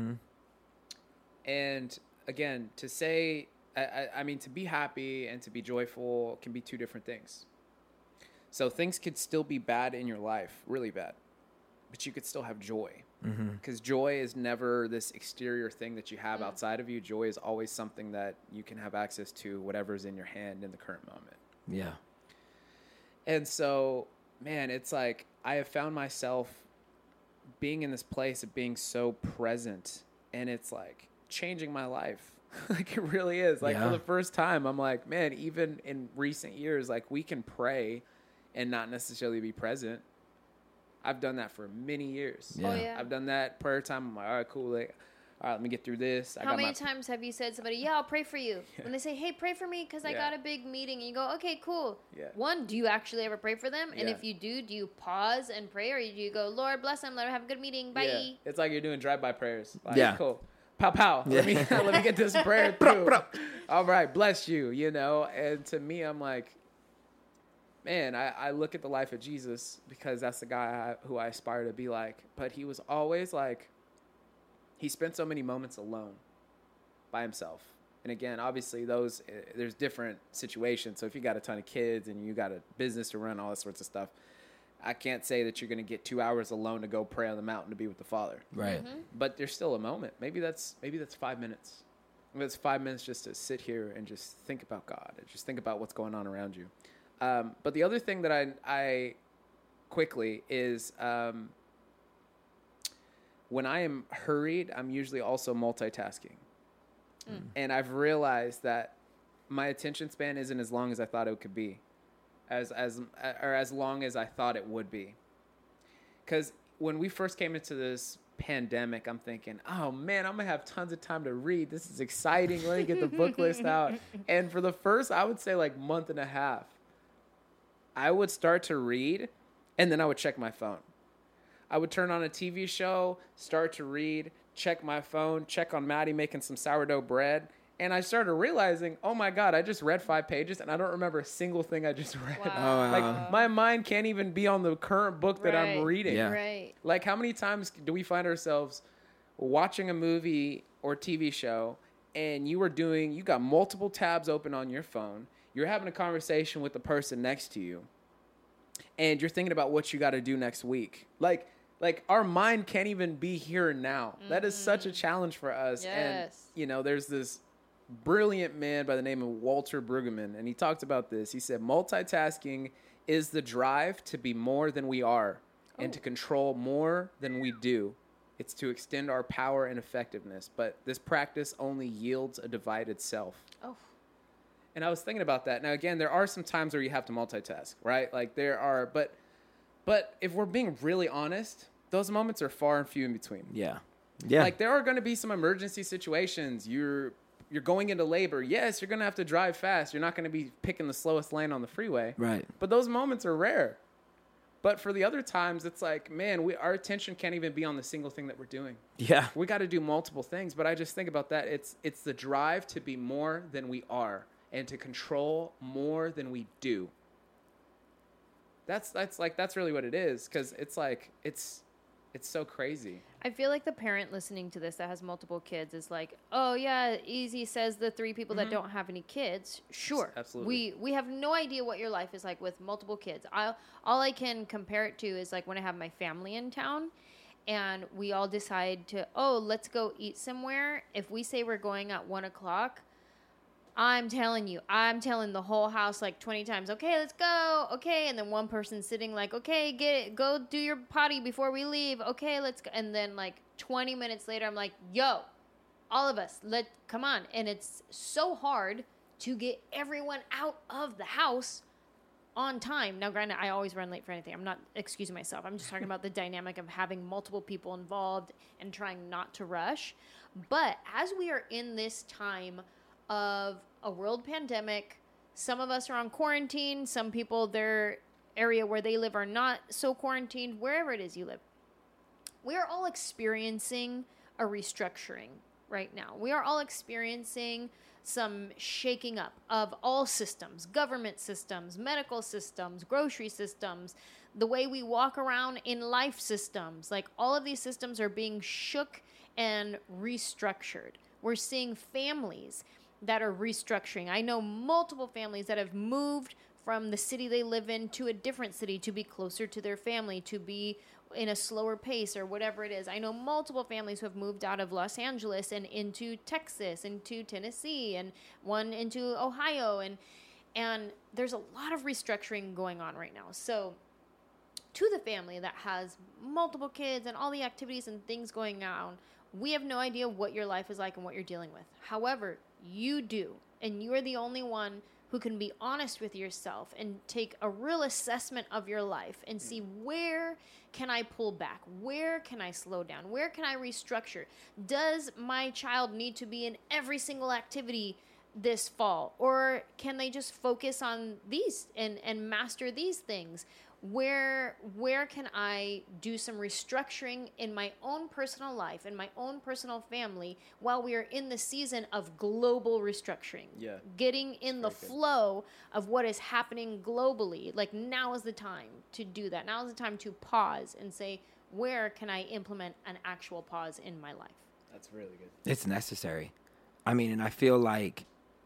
And again, to say, I mean, to be happy and to be joyful can be two different things. So things could still be bad in your life, really bad, but you could still have joy. Because joy is never this exterior thing that you have outside of you. Joy is always something that you can have access to, whatever's in your hand in the current moment. Yeah. And so, man, it's like I have found myself being in this place of being so present, and it's like changing my life. Like it really is. Like for the first time, I'm like, man, even in recent years, like we can pray and not necessarily be present. I've done that for many years. Yeah. Oh, yeah. I've done that prayer time. I'm like, all right, cool. Like, all right, let me get through this. How many times have you said to somebody, I'll pray for you? When they say, hey, pray for me because I got a big meeting. And you go, okay, cool. Yeah. One, do you actually ever pray for them? And if you do you pause and pray? Or do you go, Lord, bless them. Let them have a good meeting. Bye. Yeah. It's like you're doing drive-by prayers. Like, cool. Pow, pow. Let me get this prayer through. All right, bless you, And to me, I'm like, man, I look at the life of Jesus because that's the guy who I aspire to be like. But he was always like, he spent so many moments alone by himself. And again, obviously there's different situations. So if you got a ton of kids and you got a business to run, all that sorts of stuff, I can't say that you're going to get 2 hours alone to go pray on the mountain to be with the Father. Right. But there's still a moment. Maybe that's 5 minutes. Maybe it's 5 minutes just to sit here and just think about God and just think about what's going on around you. But the other thing that I quickly is when I am hurried, I'm usually also multitasking. And I've realized that my attention span isn't as long as I thought it could be, as long as I thought it would be. Because when we first came into this pandemic, I'm thinking, oh man, I'm gonna have tons of time to read. This is exciting. Let me get the book list out. And for the first, I would say like month and a half, I would start to read and then I would check my phone. I would turn on a TV show, start to read, check my phone, check on Maddie making some sourdough bread. And I started realizing, oh my God, I just read 5 pages and I don't remember a single thing I just read. Wow. Like my mind can't even be on the current book that I'm reading. Yeah. Right. Like how many times do we find ourselves watching a movie or TV show and you got multiple tabs open on your phone. You're having a conversation with the person next to you and you're thinking about what you got to do next week. Like our mind can't even be here and now. That is such a challenge for us. Yes. And, there's this brilliant man by the name of Walter Brueggemann, and he talked about this. He said, multitasking is the drive to be more than we are and to control more than we do. It's to extend our power and effectiveness, but this practice only yields a divided self. Oh. And I was thinking about that. Now, again, there are some times where you have to multitask, right? Like there are, but if we're being really honest, those moments are far and few in between. Yeah. Yeah. Like there are going to be some emergency situations. You're going into labor. Yes, you're going to have to drive fast. You're not going to be picking the slowest lane on the freeway. Right. But those moments are rare. But for the other times, it's like, man, our attention can't even be on the single thing that we're doing. Yeah. We got to do multiple things. But I just think about that. It's the drive to be more than we are and to control more than we do. That's really what it is. Because it's like, it's so crazy. I feel like the parent listening to this that has multiple kids is like, oh yeah, easy says the 3 people that don't have any kids. Sure. Absolutely. We have no idea what your life is like with multiple kids. All I can compare it to is like when I have my family in town and we all decide to, let's go eat somewhere. If we say we're going at 1:00, I'm telling the whole house like 20 times, okay, let's go. Okay. And then one person sitting like, okay, go do your potty before we leave. Okay, let's go. And then like 20 minutes later, I'm like, yo, all of us, come on. And it's so hard to get everyone out of the house on time. Now, granted, I always run late for anything. I'm not excusing myself. I'm just talking about the dynamic of having multiple people involved and trying not to rush. But as we are in this time of a world pandemic, some of us are on quarantine. Some people, their area where they live are not so quarantined, wherever it is you live. We are all experiencing a restructuring right now. We are all experiencing some shaking up of all systems, government systems, medical systems, grocery systems, the way we walk around in life systems. Like all of these systems are being shook and restructured. We're seeing families that are restructuring. I know multiple families that have moved from the city they live in to a different city to be closer to their family, to be in a slower pace or whatever it is. I know multiple families who have moved out of Los Angeles and into Texas, into Tennessee, and one into Ohio. And there's a lot of restructuring going on right now. So to the family that has multiple kids and all the activities and things going on, we have no idea what your life is like and what you're dealing with. However, you do. And you're the only one who can be honest with yourself and take a real assessment of your life and see, where can I pull back? Where can I slow down? Where can I restructure? Does my child need to be in every single activity this fall? Or can they just focus on these and master these things? Where can I do some restructuring in my own personal life and my own personal family while we are in the season of global restructuring? Yeah. Getting in the flow of what is happening globally. Like, now is the time to do that. Now is the time to pause and say, where can I implement an actual pause in my life? That's really good. It's necessary. I mean, and I feel like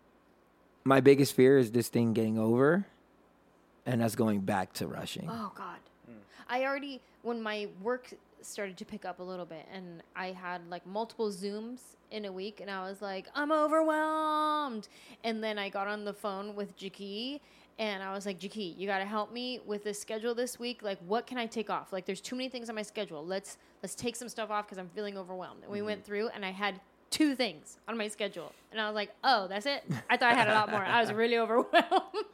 my biggest fear is this thing getting over and us going back to rushing. Oh, God. I already, when my work started to pick up a little bit and I had like multiple Zooms in a week and I was like, I'm overwhelmed. And then I got on the phone with Jackie and I was like, Jackie, you got to help me with this schedule this week. Like, what can I take off? Like, there's too many things on my schedule. Let's take some stuff off because I'm feeling overwhelmed. And we went through and I had 2 things on my schedule. And I was like, oh, that's it? I thought I had a lot more. I was really overwhelmed.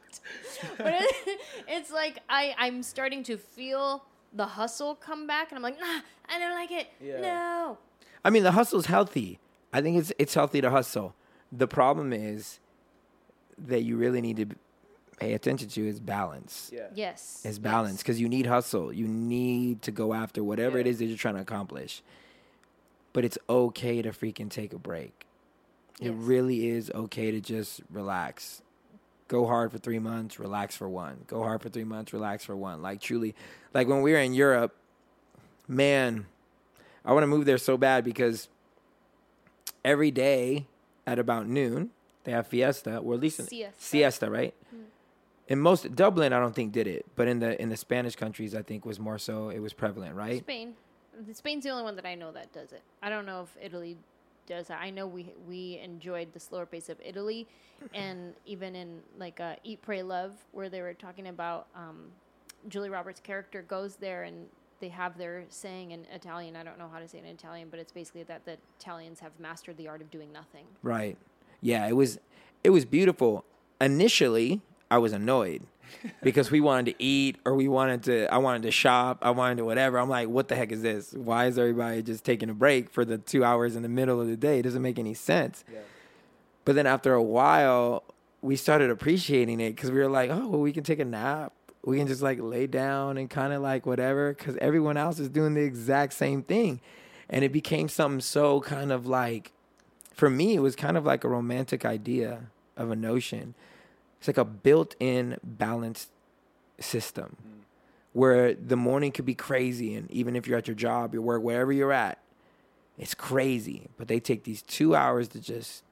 But it's like I'm starting to feel the hustle come back. And I'm like, nah, I don't like it. Yeah. No. I mean, the hustle's healthy. I think it's healthy to hustle. The problem is that you really need to pay attention to is balance. Yeah. Yes. It's balance because you need hustle. You need to go after whatever it is that you're trying to accomplish. But it's okay to freaking take a break. It really is okay to just relax. Go hard for 3 months, relax for 1. Go hard for 3 months, relax for 1. Like, truly, like when we were in Europe, man, I want to move there so bad because every day at about noon, they have fiesta, or at least siesta, right? Mm. In most, Dublin, I don't think did it, but in the Spanish countries, I think was more so, it was prevalent, right? Spain's the only one that I know that does it. I don't know if Italy does that. I know we enjoyed the slower pace of Italy, and even in like Eat, Pray, Love, where they were talking about Julia Roberts' character goes there and they have their saying in Italian. I don't know how to say it in Italian, but it's basically that the Italians have mastered the art of doing nothing. Right. Yeah, it was beautiful. Initially, I was annoyed because we wanted to eat or I wanted to shop. I wanted to whatever. I'm like, what the heck is this? Why is everybody just taking a break for the 2 hours in the middle of the day? It doesn't make any sense. Yeah. But then after a while, we started appreciating it because we were like, oh, well, we can take a nap. We can just like lay down and kind of like whatever because everyone else is doing the exact same thing. And it became something so kind of like, for me, it was kind of like a romantic idea of a notion. It's like a built-in balanced system where the morning could be crazy. And even if you're at your job, your work, wherever you're at, it's crazy. But they take these 2 hours to just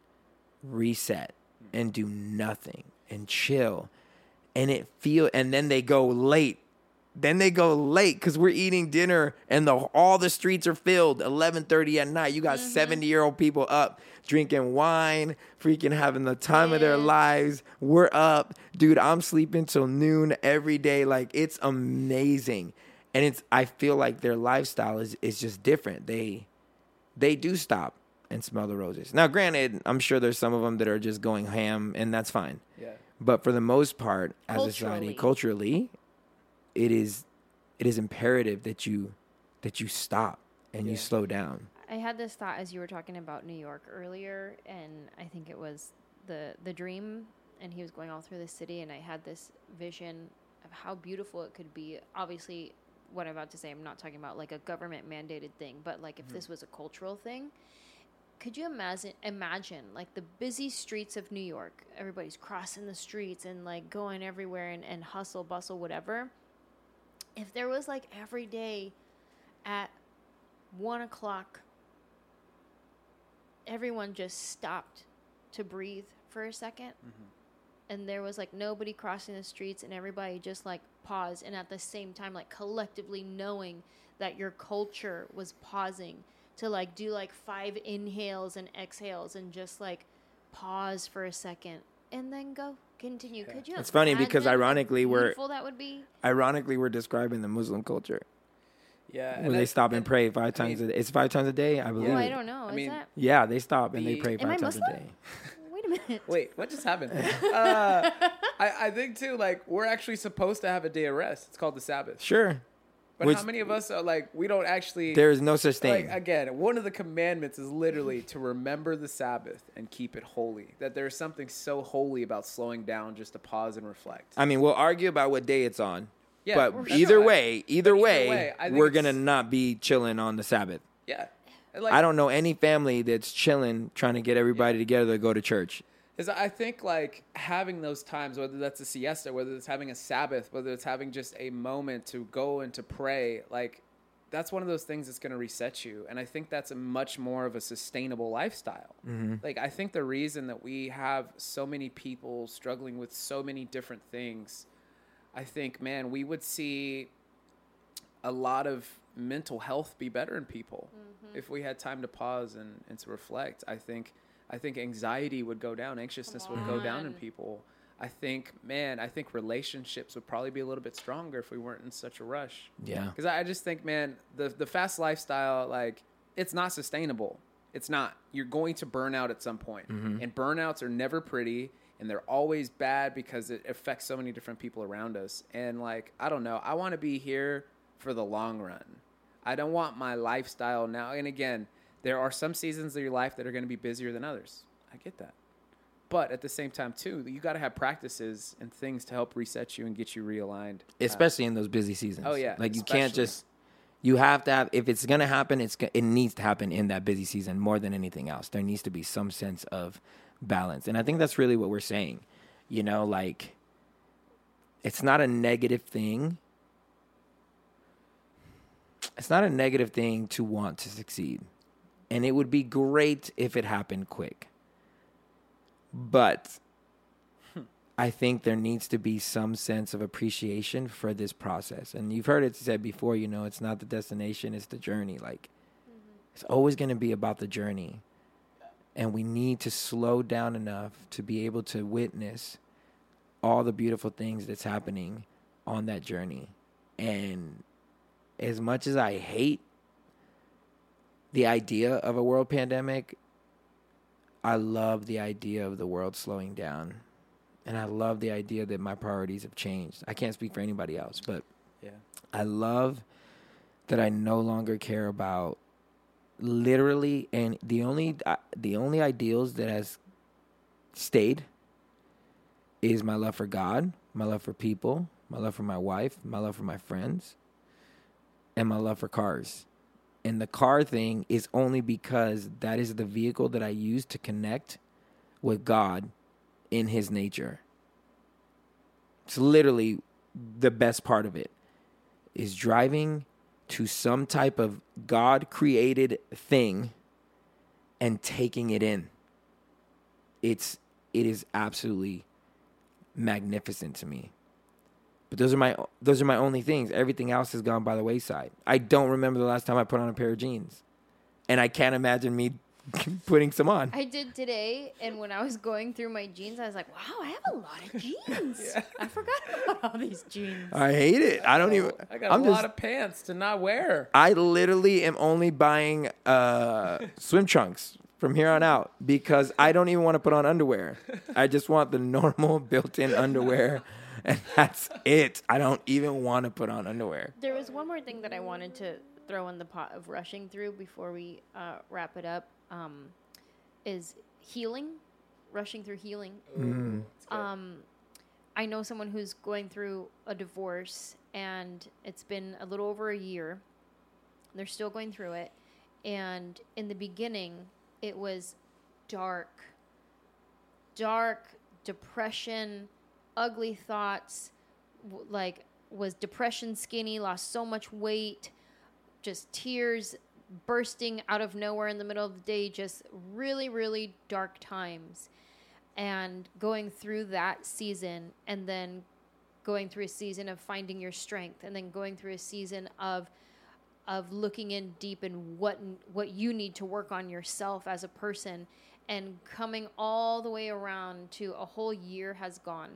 reset and do nothing and chill. And then they go late Then they go late because we're eating dinner and all the streets are filled. 11:30 at night. You got 70-year-old people up drinking wine, freaking having the time of their lives. We're up. Dude, I'm sleeping till noon every day. Like, it's amazing. And I feel like their lifestyle is just different. They do stop and smell the roses. Now, granted, I'm sure there's some of them that are just going ham, and that's fine. Yeah. But for the most part, as a society, culturally, it is imperative that you stop and you slow down. I had this thought as you were talking about New York earlier, and I think it was the dream, and he was going all through the city, and I had this vision of how beautiful it could be. Obviously, what I'm about to say, I'm not talking about like a government mandated thing, but like if this was a cultural thing, could you imagine like the busy streets of New York, everybody's crossing the streets and like going everywhere and hustle, bustle, whatever. If there was like every day at 1:00, everyone just stopped to breathe for a second. And there was like nobody crossing the streets and everybody just like paused. And at the same time, like collectively knowing that your culture was pausing to like do like 5 inhales and exhales and just like pause for a second and then go continue. Could you? It's funny because ironically we're describing the Muslim culture. Yeah, where they stop and pray 5 times a day. It's 5 times a day, I believe. Oh, I don't know. Is that? Yeah, they stop and they pray 5 times a day. Wait a minute. Wait, what just happened? I think too, like, we're actually supposed to have a day of rest. It's called the Sabbath. Sure. But how many of us are like, we don't actually... There is no such thing. Like, again, one of the commandments is literally to remember the Sabbath and keep it holy. That there's something so holy about slowing down just to pause and reflect. I mean, we'll argue about what day it's on. Yeah, but either way, we're going to not be chilling on the Sabbath. Yeah. Like, I don't know any family that's chilling, trying to get everybody together to go to church. I think like having those times, whether that's a siesta, whether it's having a Sabbath, whether it's having just a moment to go and to pray, like that's one of those things that's going to reset you. And I think that's a much more of a sustainable lifestyle. Like I think the reason that we have so many people struggling with so many different things, I think, man, we would see a lot of mental health be better in people if we had time to pause and to reflect. I think anxiety would go down. Anxiousness would go down in people. I think relationships would probably be a little bit stronger if we weren't in such a rush. Yeah. Because I just think, man, the fast lifestyle, like, it's not sustainable. It's not. You're going to burn out at some point. And burnouts are never pretty, and they're always bad because it affects so many different people around us. And, like, I don't know. I want to be here for the long run. I don't want my lifestyle now. And, again, there are some seasons of your life that are going to be busier than others. I get that. But at the same time, too, you got to have practices and things to help reset you and get you realigned. Especially in those busy seasons. Oh, yeah. Like, you can't just... You have to have... If it's going to happen, it needs to happen in that busy season more than anything else. There needs to be some sense of balance. And I think that's really what we're saying. You know, like, it's not a negative thing. It's not a negative thing to want to succeed. And it would be great if it happened quick. But I think there needs to be some sense of appreciation for this process. And you've heard it said before, you know, it's not the destination, it's the journey. Like, it's always going to be about the journey. And we need to slow down enough to be able to witness all the beautiful things that's happening on that journey. And as much as I hate the idea of a world pandemic, I love the idea of the world slowing down. And I love the idea that my priorities have changed. I can't speak for anybody else, but I love that I no longer care about literally, and the only ideals that has stayed is my love for God, my love for people, my love for my wife, my love for my friends, and my love for cars. And the car thing is only because that is the vehicle that I use to connect with God in his nature. It's literally the best part of it, is driving to some type of God-created thing and taking it in. It is absolutely magnificent to me. But those are my only things. Everything else has gone by the wayside. I don't remember the last time I put on a pair of jeans. And I can't imagine me putting some on. I did today, and when I was going through my jeans, I was like, wow, I have a lot of jeans. Yeah. I forgot about all these jeans. I hate it. I got a lot of pants to not wear. I literally am only buying swim trunks from here on out because I don't even want to put on underwear. I just want the normal built-in underwear, and that's it. I don't even want to put on underwear. There was one more thing that I wanted to throw in the pot of rushing through before we wrap it up. Is healing, rushing through healing. I know someone who's going through a divorce, and it's been a little over a year. They're still going through it. And in the beginning, it was dark, depression, ugly thoughts, was depression skinny, lost so much weight, just tears bursting out of nowhere in the middle of the day, just really, really dark times. And going through that season, and then going through a season of finding your strength, and then going through a season of looking in deep in what you need to work on yourself as a person, and coming all the way around to a whole year has gone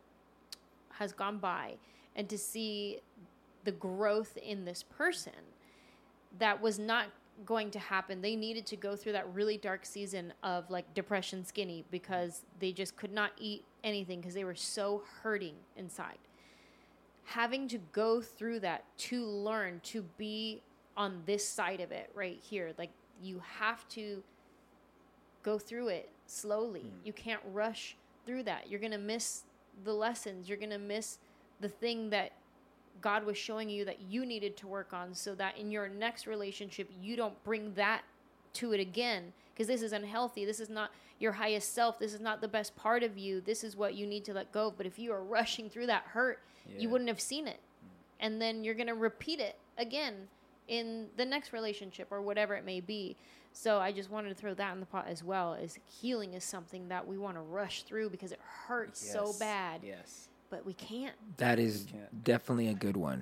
by, and to see the growth in this person that was not going to happen. They needed to go through that really dark season of like depression skinny because they just could not eat anything because they were so hurting inside. Having to go through that to learn to be on this side of it right here. Like, you have to go through it slowly. You can't rush through that. You're going to miss the lessons. You're going to miss the thing that God was showing you that you needed to work on, so that in your next relationship, you don't bring that to it again, because this is unhealthy. This is not your highest self. This is not the best part of you. This is what you need to let go of. But if you are rushing through that hurt, you wouldn't have seen it. And then you're going to repeat it again in the next relationship or whatever it may be. So I just wanted to throw that in the pot as well, as healing is something that we want to rush through because it hurts so bad. Yes. But we can't. That is definitely a good one.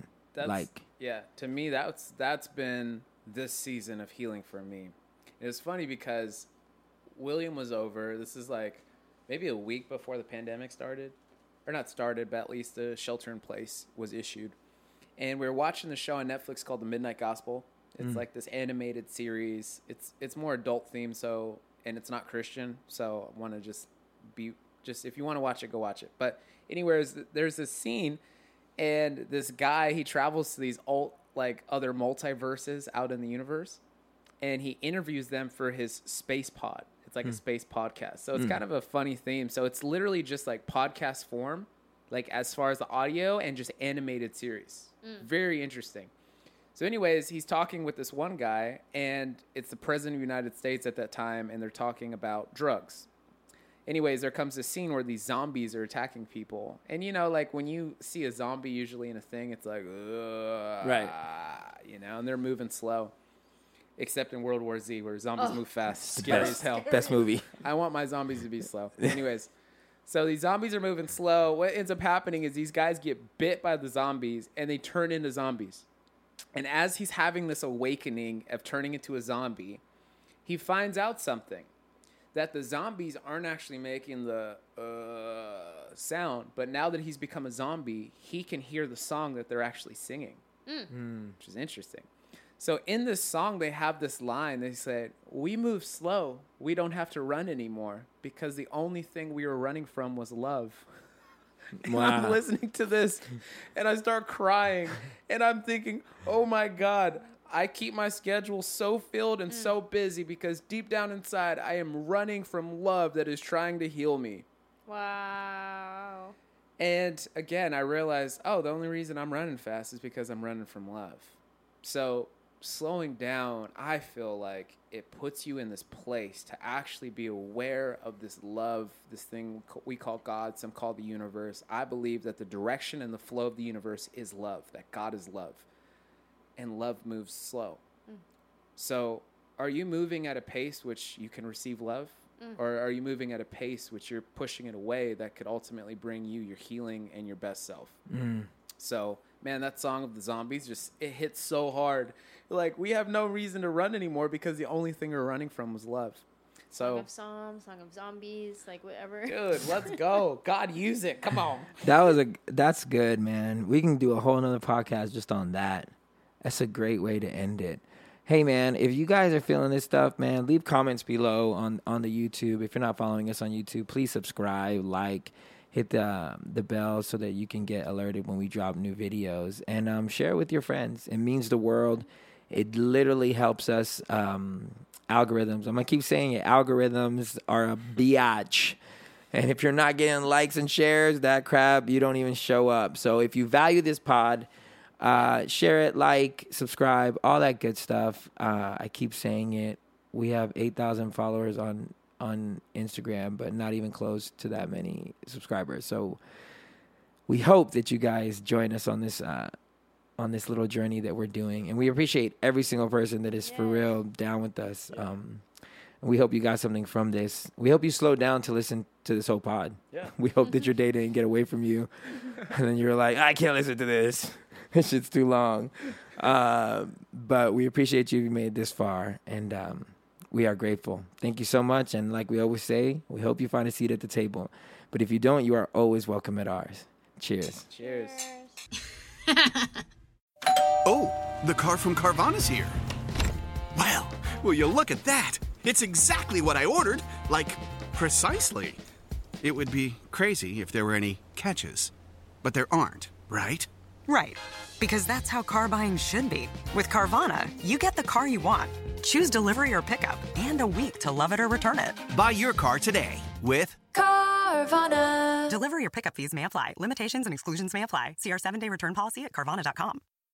To me, that's been this season of healing for me. It was funny because William was over. This is like maybe a week before the pandemic started. Or not started, but at least the shelter in place was issued. And we were watching the show on Netflix called The Midnight Gospel. It's like this animated series. It's more adult themed, and it's not Christian. So I want to just if you want to watch it, go watch it. But anyways, there's this scene, and this guy, he travels to these other multiverses out in the universe, and he interviews them for his space pod. It's like a space podcast. So it's kind of a funny theme. So it's literally just like podcast form, like as far as the audio, and just animated series. Very interesting. So anyways, he's talking with this one guy, and it's the president of the United States at that time, and they're talking about drugs. Anyways, there comes a scene where these zombies are attacking people. And, like when you see a zombie usually in a thing, it's like, right. And they're moving slow. Except in World War Z, where zombies move fast. Scary as hell. Best movie. I want my zombies to be slow. Anyways, so these zombies are moving slow. What ends up happening is these guys get bit by the zombies, and they turn into zombies. And as he's having this awakening of turning into a zombie, he finds out something. That the zombies aren't actually making the sound, but now that he's become a zombie, he can hear the song that they're actually singing, which is interesting. So in this song, they have this line. They said, "We move slow. We don't have to run anymore because the only thing we were running from was love." Wow. I'm listening to this, and I start crying, and I'm thinking, oh, my God. I keep my schedule so filled and so busy because deep down inside, I am running from love that is trying to heal me. Wow. And again, I realized, the only reason I'm running fast is because I'm running from love. So slowing down, I feel like it puts you in this place to actually be aware of this love, this thing we call God, some call the universe. I believe that the direction and the flow of the universe is love, that God is love. And love moves slow. So are you moving at a pace which you can receive love? Or are you moving at a pace which you're pushing it away that could ultimately bring you your healing and your best self? So, man, that Song of the Zombies, just, it hits so hard. Like, we have no reason to run anymore because the only thing we're running from was love. So, Song of Psalms, Song of Zombies, like whatever. Dude, let's go. God, use it. Come on. That's good, man. We can do a whole nother podcast just on that. That's a great way to end it. Hey, man, if you guys are feeling this stuff, man, leave comments below on the YouTube. If you're not following us on YouTube, please subscribe, like, hit the bell so that you can get alerted when we drop new videos. And share it with your friends. It means the world. It literally helps us. Algorithms. I'm going to keep saying it. Algorithms are a biatch. And if you're not getting likes and shares, that crap, you don't even show up. So if you value this pod, share it, like, subscribe, all that good stuff. I keep saying it. We have 8,000 followers on Instagram, but not even close to that many subscribers. So we hope that you guys join us on this little journey that we're doing. And we appreciate every single person that is for real down with us. Yeah. We hope you got something from this. We hope you slowed down to listen to this whole pod. Yeah. We hope that your day didn't get away from you. And then you're like, I can't listen to this. This shit's too long. But we appreciate you if you made it this far. And we are grateful. Thank you so much. And like we always say, we hope you find a seat at the table. But if you don't, you are always welcome at ours. Cheers. Cheers. Oh, the car from Carvana's here. Well, will you look at that? It's exactly what I ordered. Like, precisely. It would be crazy if there were any catches. But there aren't, right? Right. Because that's how car buying should be. With Carvana, you get the car you want. Choose delivery or pickup and a week to love it or return it. Buy your car today with Carvana. Delivery or pickup fees may apply. Limitations and exclusions may apply. See our 7-day return policy at Carvana.com.